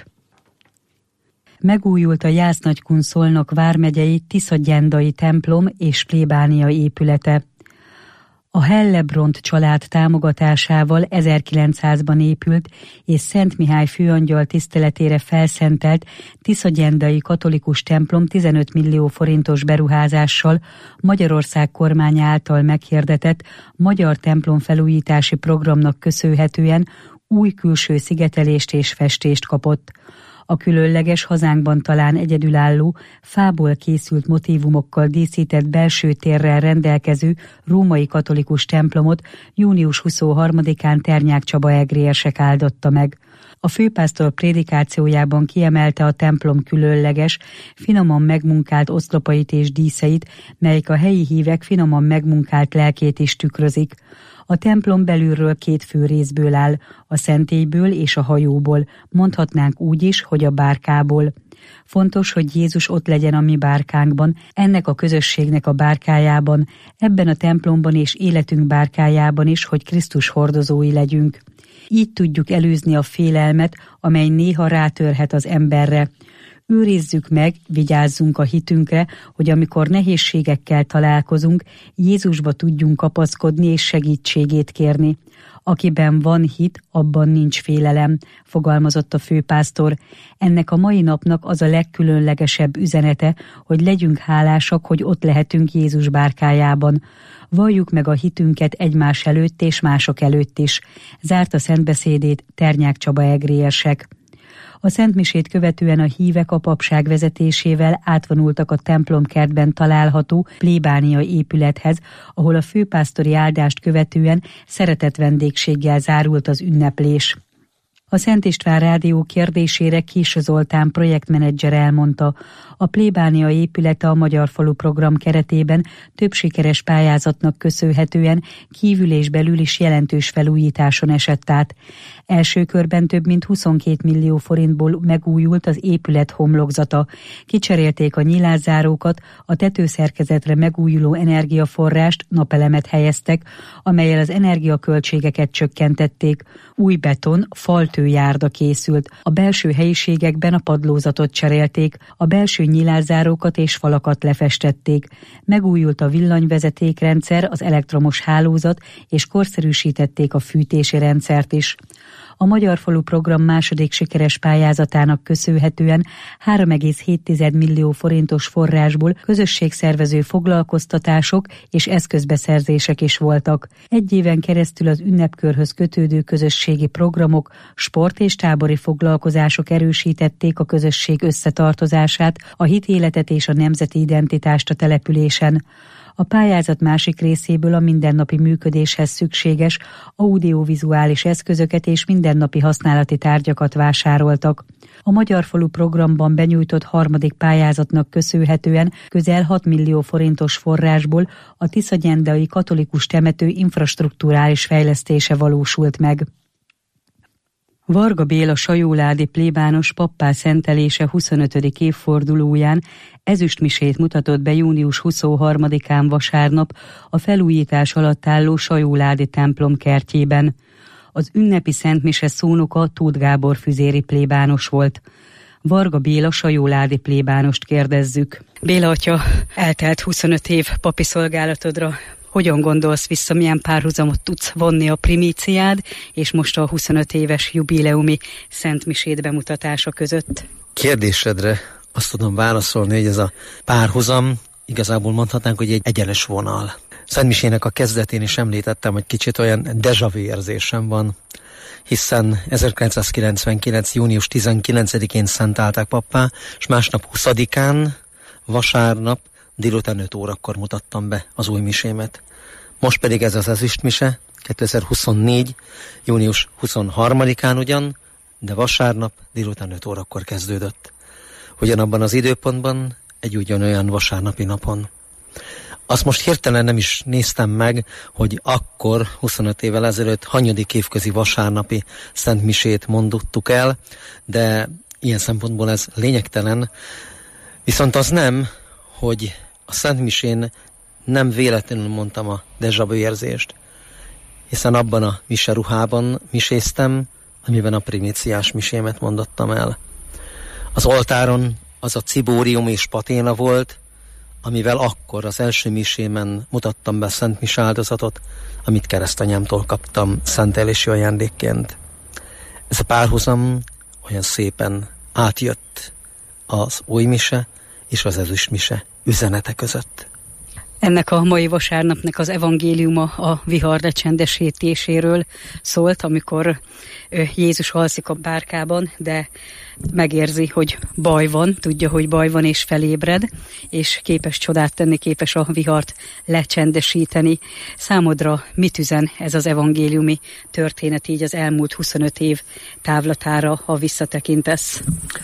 Megújult a Jász-Nagykun-Szolnok vármegyei Tiszagyendai templom és plébánia épülete. A Hellebront család támogatásával ezerkilencszázban épült és Szent Mihály főangyal tiszteletére felszentelt Tiszagyendai katolikus templom tizenöt millió forintos beruházással Magyarország kormánya által meghirdetett magyar templom felújítási programnak köszönhetően új külső szigetelést és festést kapott. A különleges, hazánkban talán egyedülálló, fából készült motívumokkal díszített belső térrel rendelkező római katolikus templomot június huszonharmadikán Ternyák Csaba egrérsek áldotta meg. A főpásztor prédikációjában kiemelte a templom különleges, finoman megmunkált oszlopait és díszeit, melyek a helyi hívek finoman megmunkált lelkét is tükrözik. A templom belülről két fő részből áll, a szentélyből és a hajóból, mondhatnánk úgy is, hogy a bárkából. Fontos, hogy Jézus ott legyen a mi bárkánkban, ennek a közösségnek a bárkájában, ebben a templomban és életünk bárkájában is, hogy Krisztus hordozói legyünk. Így tudjuk előzni a félelmet, amely néha rátörhet az emberre. Őrizzük meg, vigyázzunk a hitünkre, hogy amikor nehézségekkel találkozunk, Jézusba tudjunk kapaszkodni és segítségét kérni. Akiben van hit, abban nincs félelem, fogalmazott a főpásztor. Ennek a mai napnak az a legkülönlegesebb üzenete, hogy legyünk hálásak, hogy ott lehetünk Jézus bárkájában. Valljuk meg a hitünket egymás előtt és mások előtt is. Zárta szentbeszédét Ternyák Csaba egrérsek. A szentmisét követően a hívek a papság vezetésével átvonultak a templomkertben található plébánia épülethez, ahol a főpásztori áldást követően szeretett vendégséggel zárult az ünneplés. A Szent István Rádió kérdésére Kis Zoltán projektmenedzser elmondta, a plébánia épülete a Magyar Falu program keretében több sikeres pályázatnak köszönhetően kívül és belül is jelentős felújításon esett át. Első körben több mint huszonkét millió forintból megújult az épület homlokzata. Kicserélték a nyilászárókat, a tetőszerkezetre megújuló energiaforrást, napelemet helyeztek, amellyel az energiaköltségeket csökkentették. Új beton, faltőjárda készült. A belső helyiségekben a padlózatot cserélték, a belső nyilászárókat és falakat lefestették. Megújult a villanyvezetékrendszer, az elektromos hálózat, és korszerűsítették a fűtési rendszert is. A Magyar Falu program második sikeres pályázatának köszönhetően három egész hét millió forintos forrásból közösségszervező foglalkoztatások és eszközbeszerzések is voltak. Egy éven keresztül az ünnepkörhöz kötődő közösségi programok, sport és tábori foglalkozások erősítették a közösség összetartozását, a hitéletet és a nemzeti identitást a településen. A pályázat másik részéből a mindennapi működéshez szükséges audiovizuális eszközöket és mindennapi használati tárgyakat vásároltak. A Magyar Falu programban benyújtott harmadik pályázatnak köszönhetően közel hat millió forintos forrásból a tiszagyendai katolikus temető infrastrukturális fejlesztése valósult meg. Varga Béla sajóládi plébános pappá szentelése huszonötödik évfordulóján ezüstmisét mutatott be június huszonharmadikán vasárnap a felújítás alatt álló sajóládi templom kertjében. Az ünnepi szentmise szónoka Tóth Gábor füzéri plébános volt. Varga Béla sajóládi plébánost kérdezzük. Béla atya, eltelt huszonöt év papi szolgálatodra. Hogyan gondolsz vissza, milyen párhuzamot tudsz vonni a primíciád és most a huszonöt éves jubileumi szentmisét bemutatása között? Kérdésedre azt tudom válaszolni, hogy ez a párhuzam igazából mondhatnánk, hogy egy egyenes vonal. Szentmisének a kezdetén is említettem, hogy kicsit olyan déjà vu érzésem van, hiszen ezerkilencszázkilencvenkilenc. június tizenkilencedikén szentálták pappá, és másnap huszadikán, vasárnap délután öt órakor mutattam be az új misémet. Most pedig ez az ezüstmise, kétezer-huszonnégy. június huszonharmadikán ugyan, de vasárnap délután öt órakor kezdődött. Ugyanabban az időpontban, egy ugyanolyan vasárnapi napon. Azt most hirtelen nem is néztem meg, hogy akkor, huszonöt évvel ezelőtt, hanyadik évközi vasárnapi szentmisét mondottuk el, de ilyen szempontból ez lényegtelen. Viszont az nem, hogy a szentmisén nem véletlenül mondtam a déjà vu érzést, hiszen abban a mise ruhában miséztem, amiben a primíciás misémet mondottam el. Az oltáron az a cibórium és paténa volt, amivel akkor az első misémen mutattam be a szent mise áldozatot, amit keresztanyámtól kaptam szentelési ajándékként. Ez a párhuzam olyan szépen átjött az új mise és az ezüst mise üzenete között. Ennek a mai vasárnapnak az evangéliuma a vihar lecsendesítéséről szólt, amikor Jézus alszik a bárkában, de megérzi, hogy baj van, tudja, hogy baj van, és felébred, és képes csodát tenni, képes a vihart lecsendesíteni. Számodra mit üzen ez az evangéliumi történet így az elmúlt huszonöt év távlatára, ha visszatekintesz?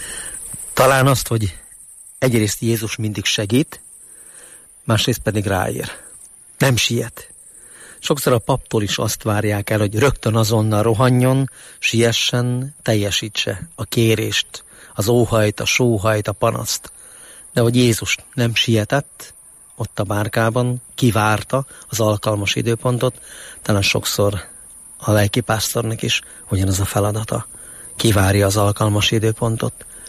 Talán azt, hogy egyrészt Jézus mindig segít, másrészt pedig ráér. Nem siet. Sokszor a paptól is azt várják el, hogy rögtön azonnal rohanjon, siessen, teljesítse a kérést, az óhajt, a sóhajt, a panaszt. De hogy Jézus nem sietett ott a bárkában, kivárta az alkalmas időpontot, talán sokszor a lelkipásztornak is ugyanaz a feladata. Kivárja az alkalmas időpontot,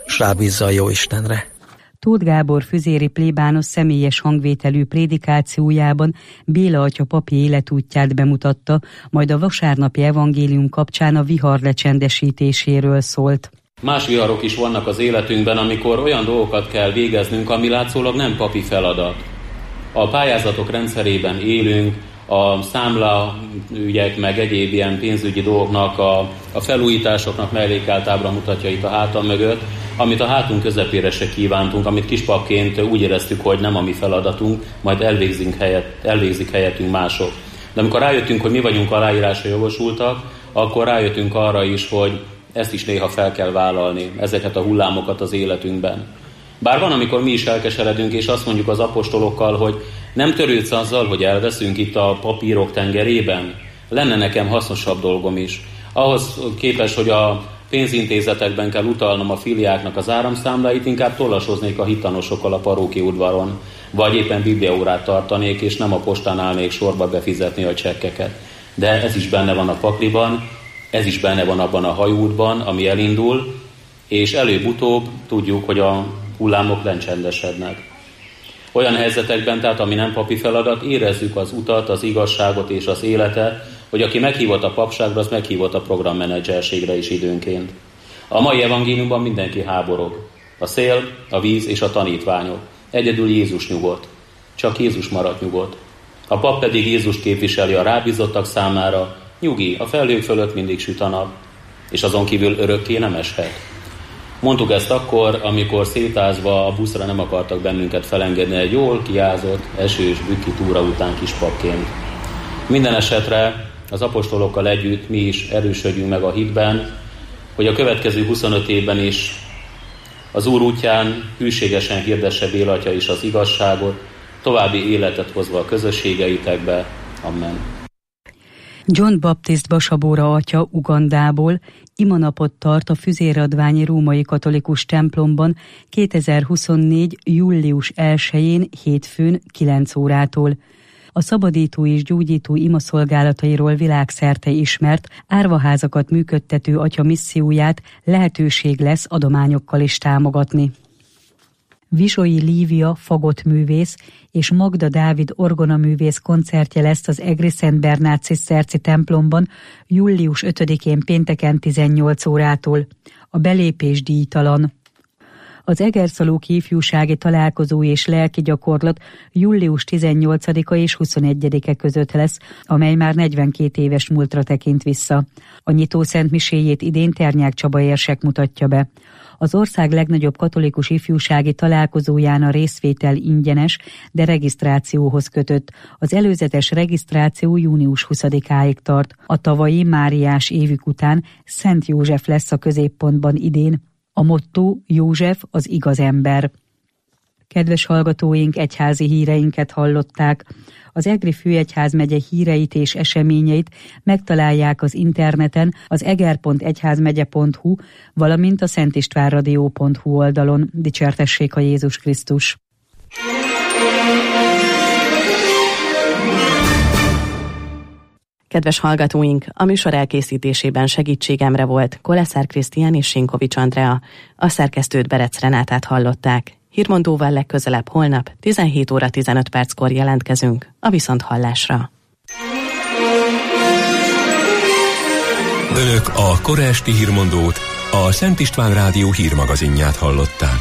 s rábízza a Jóistenre. Tóth Gábor füzéri plébános személyes hangvételű prédikációjában Béla atya papi életútját bemutatta, majd a vasárnapi evangélium kapcsán a vihar lecsendesítéséről szólt. Más viharok is vannak az életünkben, amikor olyan dolgokat kell végeznünk, ami látszólag nem papi feladat. A pályázatok rendszerében élünk, a számlaügyek meg egyéb ilyen pénzügyi dolgoknak, a, a felújításoknak mellékelt ábra mutatja itt a hátam mögött, amit a hátunk közepére se kívántunk, amit kispapként úgy éreztük, hogy nem a mi feladatunk, majd elvégzik, helyet, elvégzik helyettünk mások. De amikor rájöttünk, hogy mi vagyunk aláírásra jogosultak, akkor rájöttünk arra is, hogy ezt is néha fel kell vállalni, ezeket a hullámokat az életünkben. Bár van, amikor mi is elkeseredünk, és azt mondjuk az apostolokkal, hogy nem törődsz azzal, hogy elveszünk itt a papírok tengerében. Lenne nekem hasznosabb dolgom is. Ahhoz képest, hogy a pénzintézetekben kell utalnom a filiáknak az áramszámláit, inkább tollasoznék a hitanosokkal a paróki udvaron, vagy éppen bibliaórát tartanék, és nem a postán állnék sorba befizetni a csekkeket. De ez is benne van a pakliban, ez is benne van abban a hajóútban, ami elindul, és előbb-utóbb tudjuk, hogy a hullámok lencsendesednek. Olyan helyzetekben, tehát ami nem papi feladat, érezzük az utat, az igazságot és az életet, hogy aki meghívott a papságra, az meghívott a programmenedzserségre is időnként. A mai evangéliumban mindenki háborog. A szél, a víz és a tanítványok. Egyedül Jézus nyugodt. Csak Jézus maradt nyugodt. A pap pedig Jézust képviseli a rábízottak számára. Nyugi, a felhők fölött mindig süt a nap, és azon kívül örökké nem eshet. Mondtuk ezt akkor, amikor szétázva a buszra nem akartak bennünket felengedni egy jól kiázott, esős, bükki túra után kispapként. Minden esetre az apostolokkal együtt mi is erősödjünk meg a hitben, hogy a következő huszonöt évben is az Úr útján hűségesen hirdesse Béla atya is az igazságot, további életet hozva a közösségeitekbe. Amen. John Baptist Basabóra atya Ugandából imanapot tart a Füzérradványi Római Katolikus templomban kétezer-huszonnégy. július elsején hétfőn kilenc órától. A szabadító és gyógyító imaszolgálatairól világszerte ismert árvaházakat működtető atya misszióját lehetőség lesz adományokkal is támogatni. Visoi Lívia fagottművész és Magda Dávid orgonaművész koncertje lesz az Egri Szent Bernát ciszterci templomban július ötödikén pénteken tizennyolc órától. A belépés díjtalan. Az Egerszalóki ifjúsági találkozó és lelki gyakorlat július tizennyolcadika és huszonegyedike között lesz, amely már negyvenkét éves múltra tekint vissza. A nyitó szentmiséjét idén Ternyák Csaba érsek mutatja be. Az ország legnagyobb katolikus ifjúsági találkozóján a részvétel ingyenes, de regisztrációhoz kötött. Az előzetes regisztráció június huszadikáig tart. A tavalyi Máriás évük után Szent József lesz a középpontban idén. A motto József az igaz ember. Kedves hallgatóink, egyházi híreinket hallották. Az Egri főegyházmegye híreit és eseményeit megtalálják az interneten az eger pont egyházmegye pont hu, valamint a szentistvánradio pont hu oldalon. Dicsértessék a Jézus Krisztus! Kedves hallgatóink, a műsor elkészítésében segítségemre volt Koleszár Krisztián és Sinkovics Andrea. A szerkesztőt Berec Renátát hallották. Hírmondóval legközelebb holnap tizenhét óra tizenöt perckor jelentkezünk a viszonthallásra. Önök a kora esti hírmondót, a Szent István Rádió hírmagazinját hallották.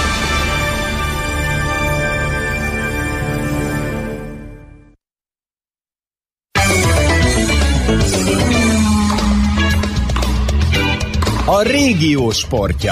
A régió sportja.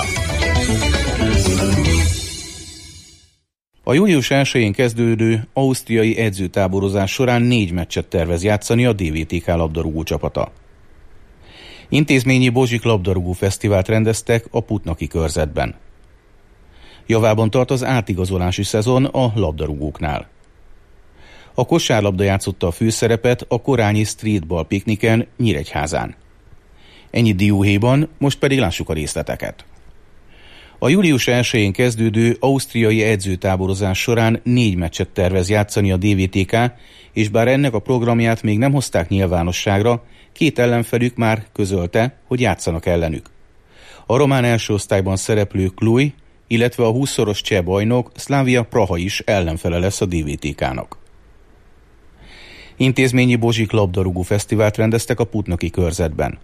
A július elsején kezdődő ausztriai edzőtáborozás során négy meccset tervez játszani a dé vé té ká labdarúgó csapata. Intézményi Bozsik labdarúgó fesztivált rendeztek a Putnaki körzetben. Javában tart az átigazolási szezon a labdarúgóknál. A kosárlabda játszotta a főszerepet a korányi streetball pikniken Nyíregyházán. Ennyit dióhéjban, most pedig lássuk a részleteket. A július elsején kezdődő ausztriai edzőtáborozás során négy meccset tervez játszani a dé vé té ká, és bár ennek a programját még nem hozták nyilvánosságra, két ellenfelük már közölte, hogy játszanak ellenük. A román első osztályban szereplő Cluj, illetve a húszszoros cseh bajnok Slavia Praha is ellenfele lesz a dé vé té ká-nak. Intézményi Bozsik labdarúgó fesztivált rendeztek a Putnoki körzetben.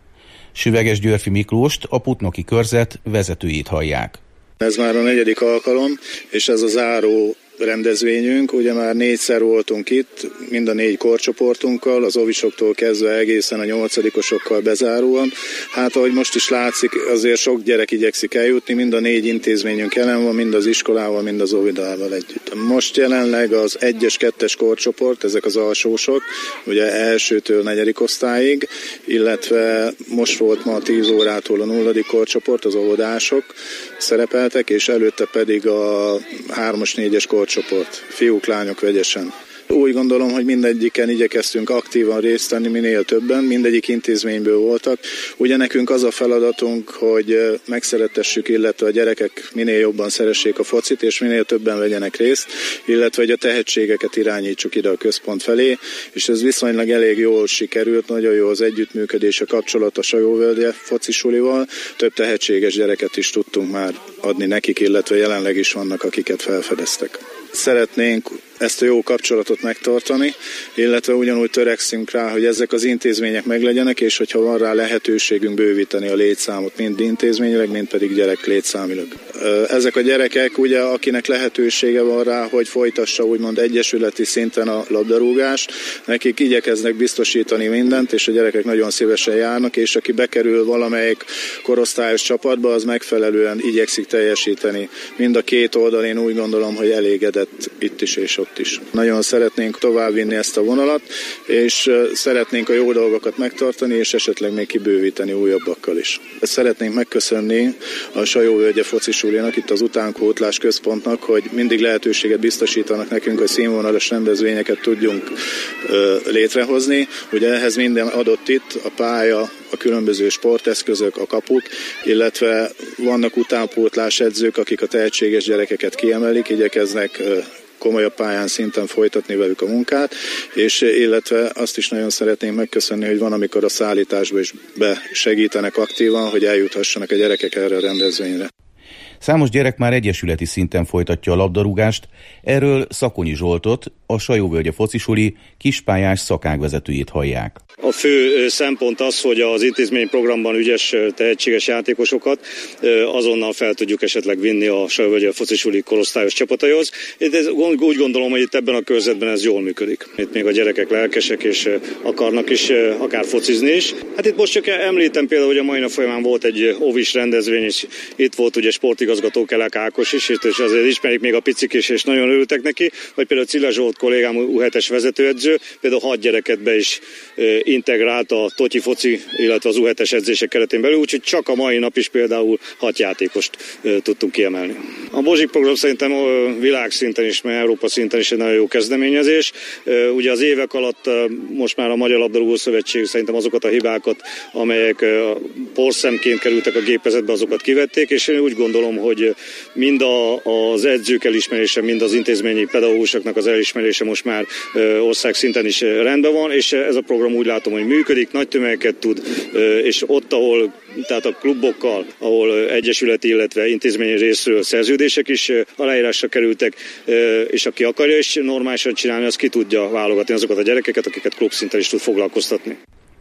Süveges Györfi Miklóst, a Putnoki körzet vezetőjét hallják. Ez már a negyedik alkalom, és ez a záró rendezvényünk. Ugye már négyszer voltunk itt, mind a négy korcsoportunkkal, az ovisoktól kezdve egészen a nyolcadikosokkal bezáróan. Hát ahogy most is látszik, azért sok gyerek igyekszik eljutni, mind a négy intézményünk jelen van, mind az iskolával, mind az óvodával együtt. Most jelenleg az egyes, kettes korcsoport, ezek az alsósok, ugye elsőtől negyedik osztályig, illetve most volt ma a tíz órától a nulladik korcsoport, az óvodások szerepeltek, és előtte pedig a hármas, négyes korcsoport, fiúk, lányok vegyesen. Úgy gondolom, hogy mindegyiken igyekeztünk aktívan részt venni, minél többen, mindegyik intézményből voltak. Ugye nekünk az a feladatunk, hogy megszeretessük, illetve a gyerekek minél jobban szeressék a focit, és minél többen vegyenek részt, illetve hogy a tehetségeket irányítsuk ide a központ felé, és ez viszonylag elég jól sikerült, nagyon jó az együttműködés, a kapcsolat a Sajóvölgye focisulival, több tehetséges gyereket is tudtunk már adni nekik, illetve jelenleg is vannak, akiket felfedeztek. Szeretnénk ezt a jó kapcsolatot megtartani, illetve ugyanúgy törekszünk rá, hogy ezek az intézmények meglegyenek, és hogyha van rá lehetőségünk bővíteni a létszámot, mind intézményileg, mind pedig gyerek létszámilag. Ezek a gyerekek, ugye, akinek lehetősége van rá, hogy folytassa úgymond egyesületi szinten a labdarúgást, nekik igyekeznek biztosítani mindent, és a gyerekek nagyon szívesen járnak, és aki bekerül valamelyik korosztályos csapatba, az megfelelően igyekszik teljesíteni. Mind a két oldal, én úgy gondolom, hogy elégedett itt is és ott is. Nagyon szeretnénk továbbvinni ezt a vonalat, és szeretnénk a jó dolgokat megtartani, és esetleg még kibővíteni újabbakkal is. Szeretnénk megköszönni a Sajóvölgye focisulinak, itt az utánkótlás központnak, hogy mindig lehetőséget biztosítanak nekünk, hogy színvonalas rendezvényeket tudjunk ö, létrehozni. Ugye ehhez minden adott itt, a pálya, a különböző sporteszközök, a kapuk, illetve vannak utánpótlás edzők, akik a tehetséges gyerekeket kiemelik, igyekeznek ö, komolyabb pályán szinten folytatni velük a munkát, és illetve azt is nagyon szeretném megköszönni, hogy van, amikor a szállításba is besegítenek aktívan, hogy eljuthassanak a gyerekek erre a rendezvényre. Számos gyerek már egyesületi szinten folytatja a labdarúgást, erről Szakonyi Zsoltot, a Sajóvölgye focisuli kispályás szakágvezetőjét hallják. A fő szempont az, hogy az intézmény programban ügyes, tehetséges játékosokat azonnal fel tudjuk esetleg vinni a Sajóvölgye focisuli korosztályos csapataihoz. Én úgy gondolom, hogy itt ebben a körzetben ez jól működik. Itt még a gyerekek lelkesek és akarnak is akár focizni is. Hát itt most csak említem például, hogy a mai nap folyamán volt egy óvis rendezvény, és itt volt ugye sportigazgató Kelek Ákos is, és azért ismerik még a picik is, és nagyon örültek neki, vagy például Cilla Zsolt kollégám, U hetes vezetőedző, például hat gyereket be is integrált a Totyi foci, illetve az U hetes edzések keretén belül, úgyhogy csak a mai nap is például hat játékost e, tudtunk kiemelni. A Bozsik program szerintem világszinten is, mert Európa szinten is egy nagyon jó kezdeményezés. E, ugye az évek alatt e, most már a Magyar Labdarúgó Szövetség szerintem azokat a hibákat, amelyek e, porszemként kerültek a gépezetbe, azokat kivették, és én úgy gondolom, hogy mind a, az edzők elismerése, mind az intézményi pedagógusoknak az elismerése most már e, ország szinten is rendben van, és ez a program úgy látom, hogy működik, nagy tömegeket tud, és ott, ahol, tehát a klubokkal, ahol egyesületi, illetve intézményi részről szerződések is aláírásra kerültek, és aki akarja is normálisan csinálni, az ki tudja válogatni azokat a gyerekeket, akiket klubszinten is tud foglalkoztatni.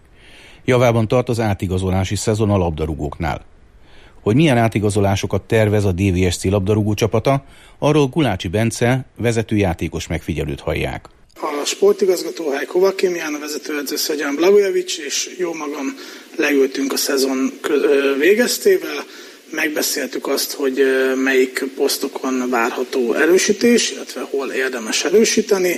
Javában tart az átigazolási szezon a labdarúgóknál. Hogy milyen átigazolásokat tervez a dé vé es cé labdarúgó csapata, arról Gulácsi Bence vezető játékos megfigyelőt hallják. A sportigazgató Hely Kovakimján, a vezetőedző Szegyen Blagojevics, és jó magam leültünk a szezon végeztével, megbeszéltük azt, hogy melyik posztokon várható erősítés, illetve hol érdemes erősíteni.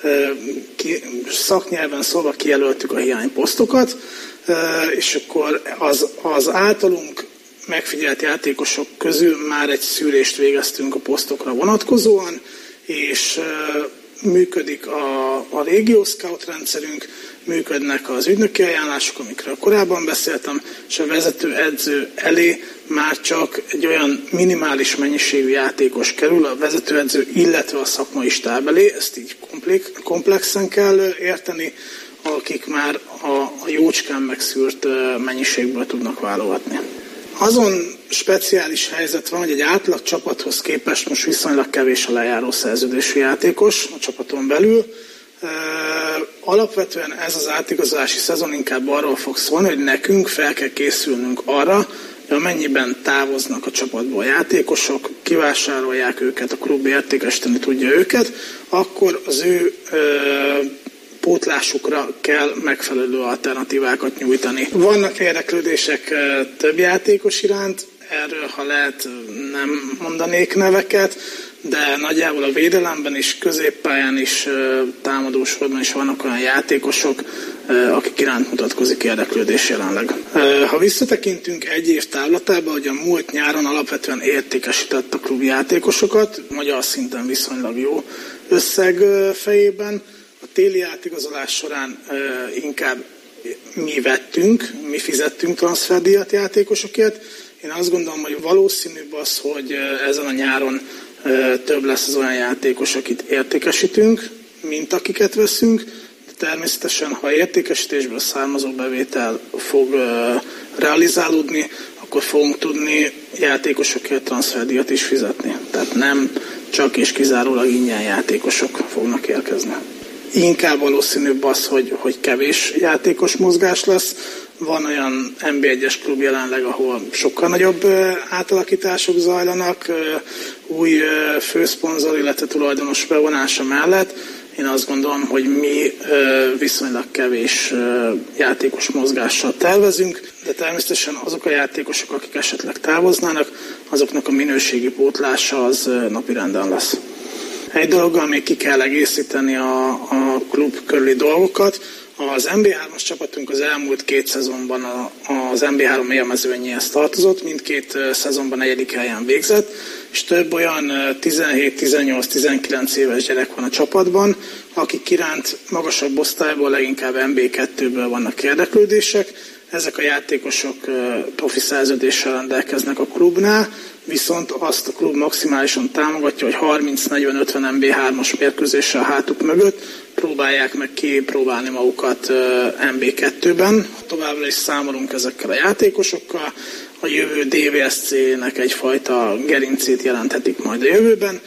Ki, szaknyelven szólva kijelöltük a hiányposztokat, és akkor az, az általunk megfigyelt játékosok közül már egy szűrést végeztünk a posztokra vonatkozóan, és működik a, a régió scout rendszerünk, működnek az ügynöki ajánlások, amikről korábban beszéltem, és a vezető edző elé már csak egy olyan minimális mennyiségű játékos kerül, a vezetőedző, illetve a szakmai stáb elé, ezt így komplexen kell érteni, akik már a, a jócskán megszűrt mennyiségből tudnak válogatni. Azon speciális helyzet van, hogy egy átlag csapathoz képest most viszonylag kevés a lejáró szerződésű játékos a csapaton belül. Alapvetően ez az átigazolási szezon inkább arról fog szólni, hogy nekünk fel kell készülnünk arra, hogy amennyiben távoznak a csapatból játékosok, kivásárolják őket, a klub értékesíteni tudja őket, akkor az ő ö, pótlásukra kell megfelelő alternatívákat nyújtani. Vannak érdeklődések több játékos iránt, erről ha lehet nem mondanék neveket, de nagyjából a védelemben is, középpályán is, támadósorban is vannak olyan játékosok, akik iránt mutatkozik érdeklődés jelenleg. Ha visszatekintünk egy év távlatába, hogy a múlt nyáron alapvetően értékesített a klub játékosokat, magyar szinten viszonylag jó összeg fejében, a téli átigazolás során inkább mi vettünk, mi fizettünk transferdíjat játékosokért. Én azt gondolom, hogy valószínűbb az, hogy ezen a nyáron több lesz az olyan játékos, akit értékesítünk, mint akiket veszünk, de természetesen, ha értékesítésből származó bevétel fog realizálódni, akkor fogunk tudni játékosokért transferdíjat is fizetni. Tehát nem csak és kizárólag ingyen játékosok fognak érkezni. Inkább valószínűbb az, hogy, hogy kevés játékos mozgás lesz. Van olyan en bé egyes klub jelenleg, ahol sokkal nagyobb átalakítások zajlanak, új főszponzor, illetve tulajdonos bevonása mellett. Én azt gondolom, hogy mi viszonylag kevés játékos mozgással tervezünk, de természetesen azok a játékosok, akik esetleg távoznának, azoknak a minőségi pótlása az napirenden lesz. Egy dologgal még ki kell egészíteni a, a klub körüli dolgokat. Az en bé hármas csapatunk az elmúlt két szezonban a, az en bé három élmezőnyéhez tartozott, mindkét szezonban negyedik helyen végzett, és több olyan tizenhét, tizennyolc, tizenkilenc éves gyerek van a csapatban, akik iránt magasabb osztályból, leginkább en bé kettőből vannak érdeklődések. Ezek a játékosok profi szerződéssel rendelkeznek a klubnál, viszont azt a klub maximálisan támogatja, hogy harminc, negyven, ötven en bé hármas mérkőzéssel hátuk mögött próbálják meg kipróbálni magukat en bé kettőben. Továbbra is számolunk ezekkel a játékosokkal. A jövő dé vé es cé-nek egyfajta gerincét jelenthetik majd a jövőben,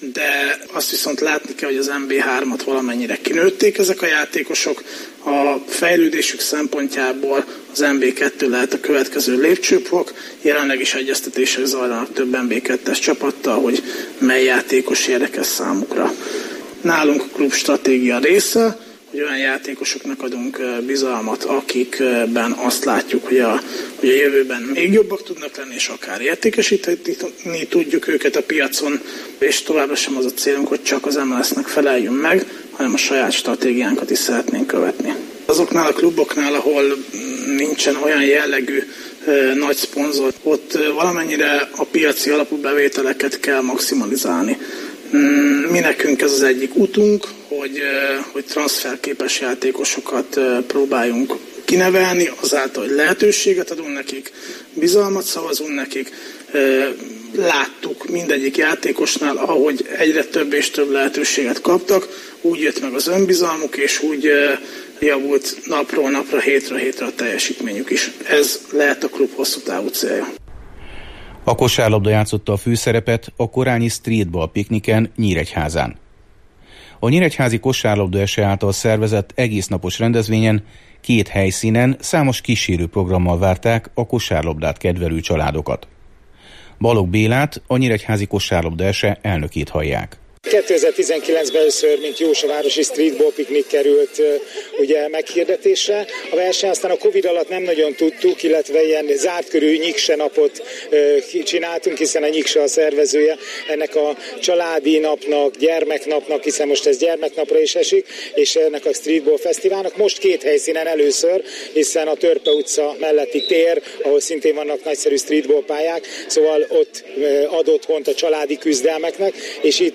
de azt viszont látni kell, hogy az en bé hármat valamennyire kinőtték ezek a játékosok. A fejlődésük szempontjából az en bé kettő lehet a következő lépcsőfok. Jelenleg is egyeztetések zajlanak több en bé kettes csapattal, hogy mely játékos érdekes számukra. Nálunk a klub stratégia része, hogy olyan játékosoknak adunk bizalmat, akikben azt látjuk, hogy a, hogy a jövőben még jobbak tudnak lenni, és akár értékesíteni tudjuk őket a piacon, és továbbra sem az a célunk, hogy csak az em el es-nek feleljünk meg, hanem a saját stratégiánkat is szeretnénk követni. Azoknál a kluboknál, ahol nincsen olyan jellegű nagy szponzor, ott valamennyire a piaci alapú bevételeket kell maximalizálni. Mi nekünk ez az egyik utunk, hogy, hogy transferképes játékosokat próbáljunk kinevelni, azáltal, hogy lehetőséget adunk nekik, bizalmat szavazunk nekik. Láttuk mindegyik játékosnál, ahogy egyre több és több lehetőséget kaptak, úgy jött meg az önbizalmuk, és úgy javult napról napra, hétről hétre a teljesítményük is. Ez lehet a klub hosszú távú célja. A kosárlabda játszotta a főszerepet a korányi streetball pikniken Nyíregyházán. A Nyíregyházi Kosárlabda es e által szervezett egésznapos rendezvényen két helyszínen számos kísérő programmal várták a kosárlabdát kedvelő családokat. Balogh Bélát, a Nyíregyházi Kosárlabda es e elnökét hallják. kétezer-tizenkilencben először, mint Jósavárosi streetball piknik került ugye meghirdetésre. A verseny aztán a Covid alatt nem nagyon tudtuk, illetve ilyen zárt körű nyikse napot csináltunk, hiszen a nyikse a szervezője ennek a családi napnak, gyermeknapnak, hiszen most ez gyermeknapra is esik, és ennek a streetball fesztiválnak. Most két helyszínen először, hiszen a Törpe utca melletti tér, ahol szintén vannak nagyszerű streetball pályák, szóval ott ad otthont a családi küzdelmeknek, és itt a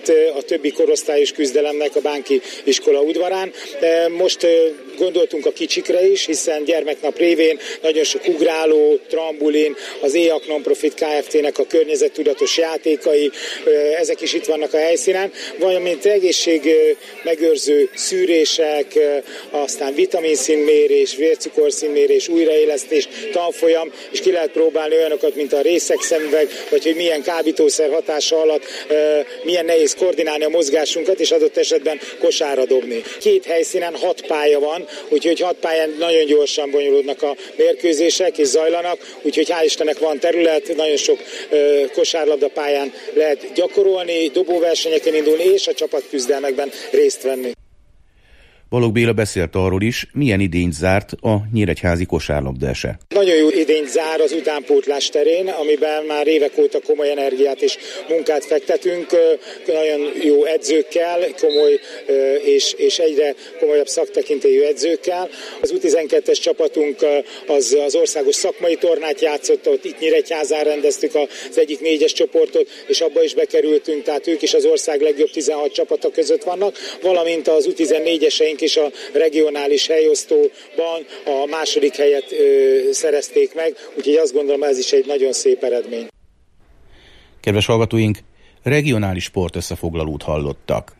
többi korosztályos küzdelemnek a Bánki iskola udvarán. Most gondoltunk a kicsikre is, hiszen gyermeknap révén nagyon sok ugráló, trambulin, az éjak non-profit Kft-nek a környezettudatos játékai, ezek is itt vannak a helyszínen, valamint egészség megőrző szűrések, aztán vitaminszínmérés, vércukorszínmérés, újraélesztés, tanfolyam, és ki lehet próbálni olyanokat, mint a részegszemüveg, vagy hogy milyen kábítószer hatása alatt milyen nehéz koordinálni a mozgásunkat, és adott esetben kosárra dobni. Két helyszínen hat pálya van, úgyhogy hat pályán nagyon gyorsan bonyolódnak a mérkőzések és zajlanak, úgyhogy hál' Istennek van terület, nagyon sok kosárlabda pályán lehet gyakorolni, dobóversenyeken indulni és a csapatküzdelmekben részt venni. Balogh Béla beszélt arról is, milyen idényt zárt a nyíregyházi kosárlabda-ese. Nagyon jó idényt zár az utánpótlás terén, amiben már évek óta komoly energiát és munkát fektetünk, nagyon jó edzőkkel, komoly és, és egyre komolyabb szaktekintélyű edzőkkel. Az U tizenkettes csapatunk az, az országos szakmai tornát játszott, ott itt Nyíregyházán rendeztük az egyik négyes csoportot, és abba is bekerültünk, tehát ők is az ország legjobb tizenhat csapata között vannak, valamint az U tizennégyeseink és a regionális helyosztóban a második helyet ö, szerezték meg, úgyhogy azt gondolom, ez is egy nagyon szép eredmény. Kedves hallgatóink, regionális sport összefoglalót hallottak.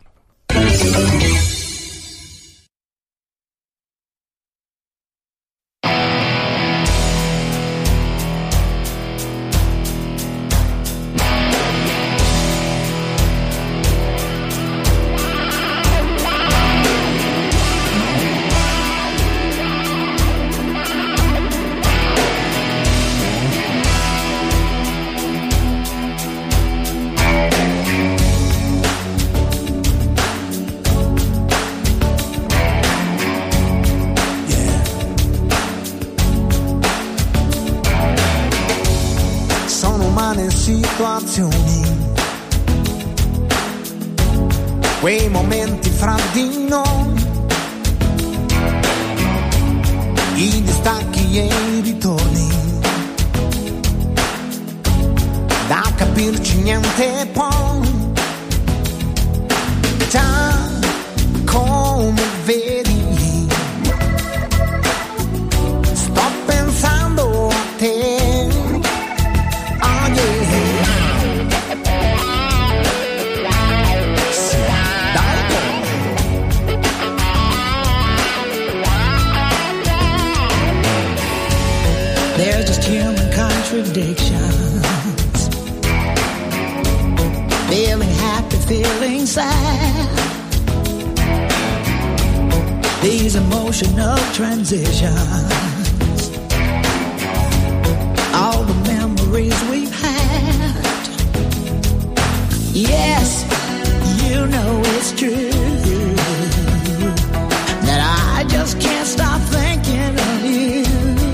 Situazioni, quei momenti fra di noi, i distacchi e i ritorni, da capirci niente poi, già come vedi, sto pensando a te. There's just human contradictions, feeling happy, feeling sad, these emotional transitions, all the memories we've had. Yes, you know it's true that I just can't stop thinking of you.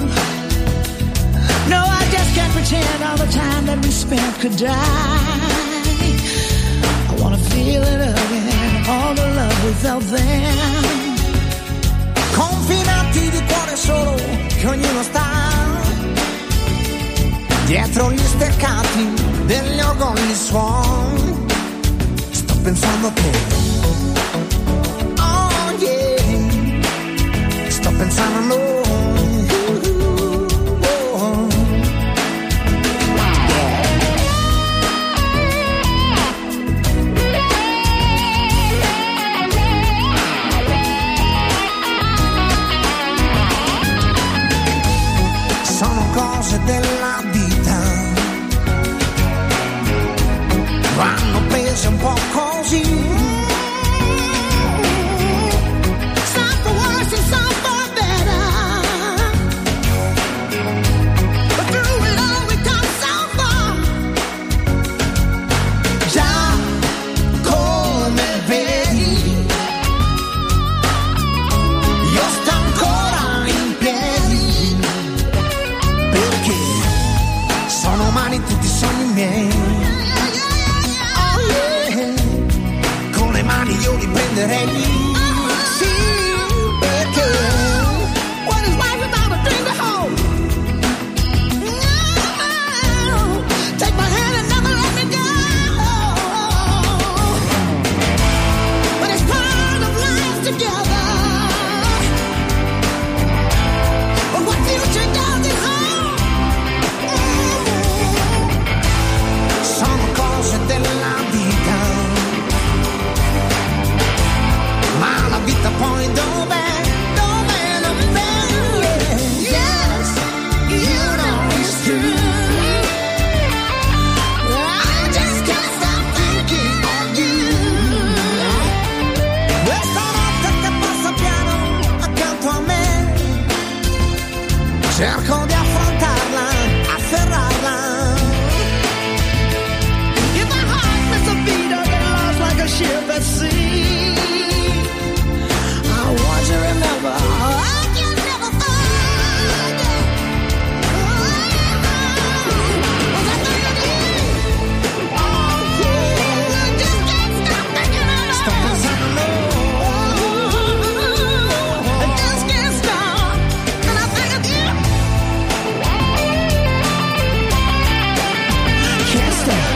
No, I just can't pretend all the time that we spent could die. I wanna feel it again, all the love we felt then. Confinati di cuore solo, che ognuno sta dietro gli steccati degli orgogli suon. Sto pensando a te. Oh yeah, sto pensando a noi. Cose della vita vanno prese un po' così. Some for worse and some for better, but through it all we come so far. Già come vedi, io sto ancora in piedi, perché sono umani tutti i sogni miei. Oh yeah, con le mani io li prenderei. Sì, perché What is life without a dream to hold? No, take my hand and never let me go. the sea. I want you to remember, I can never forget. Was I thinking of you? Oh, yeah. Just can't stop thinking about you. Stop this on the low. I just can't stop. And I think of you. Can't stop.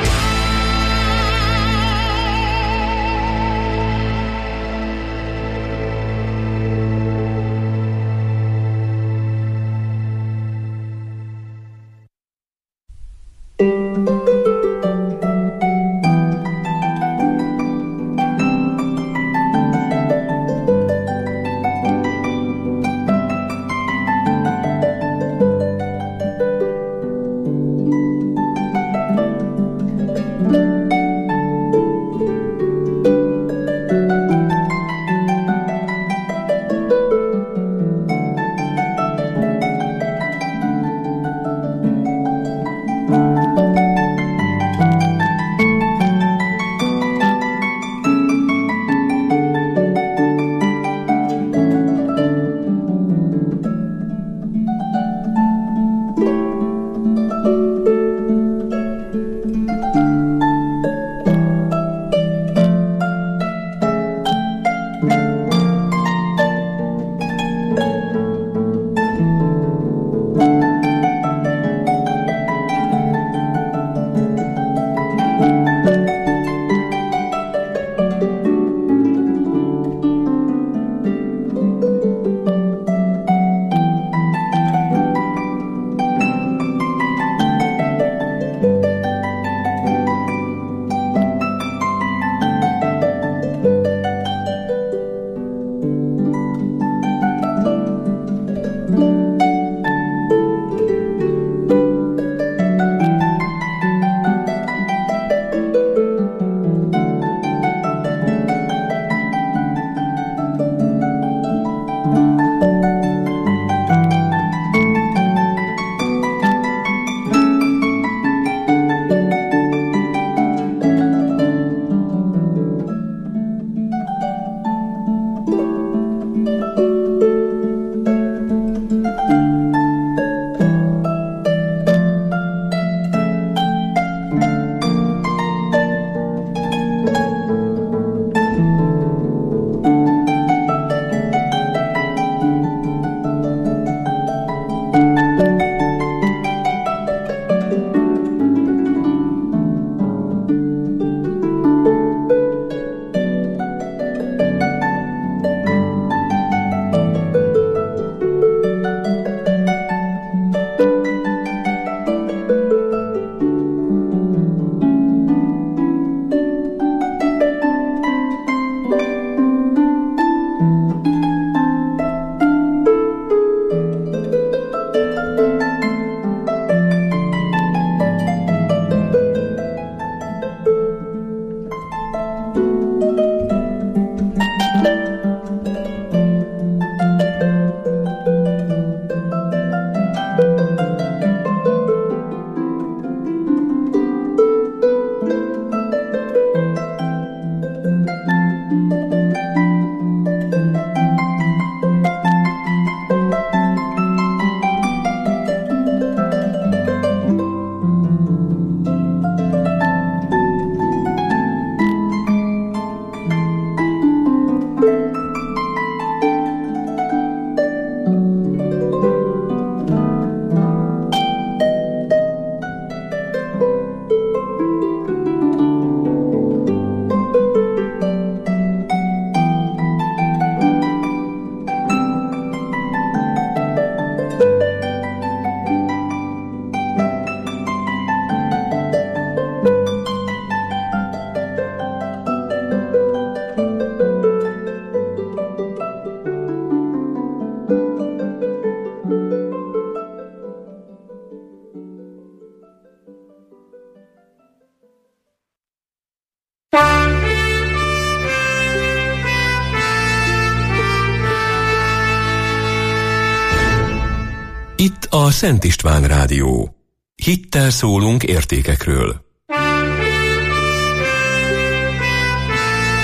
Itt a Szent István Rádió. Hittel szólunk értékekről.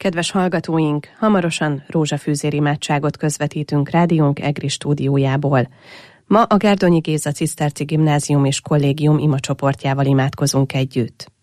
Kedves hallgatóink, hamarosan rózsafűzér imádságot közvetítünk rádiónk EGRI stúdiójából. Ma a Gárdonyi Géza Ciszterci Gimnázium és Kollégium imacsoportjával imádkozunk együtt.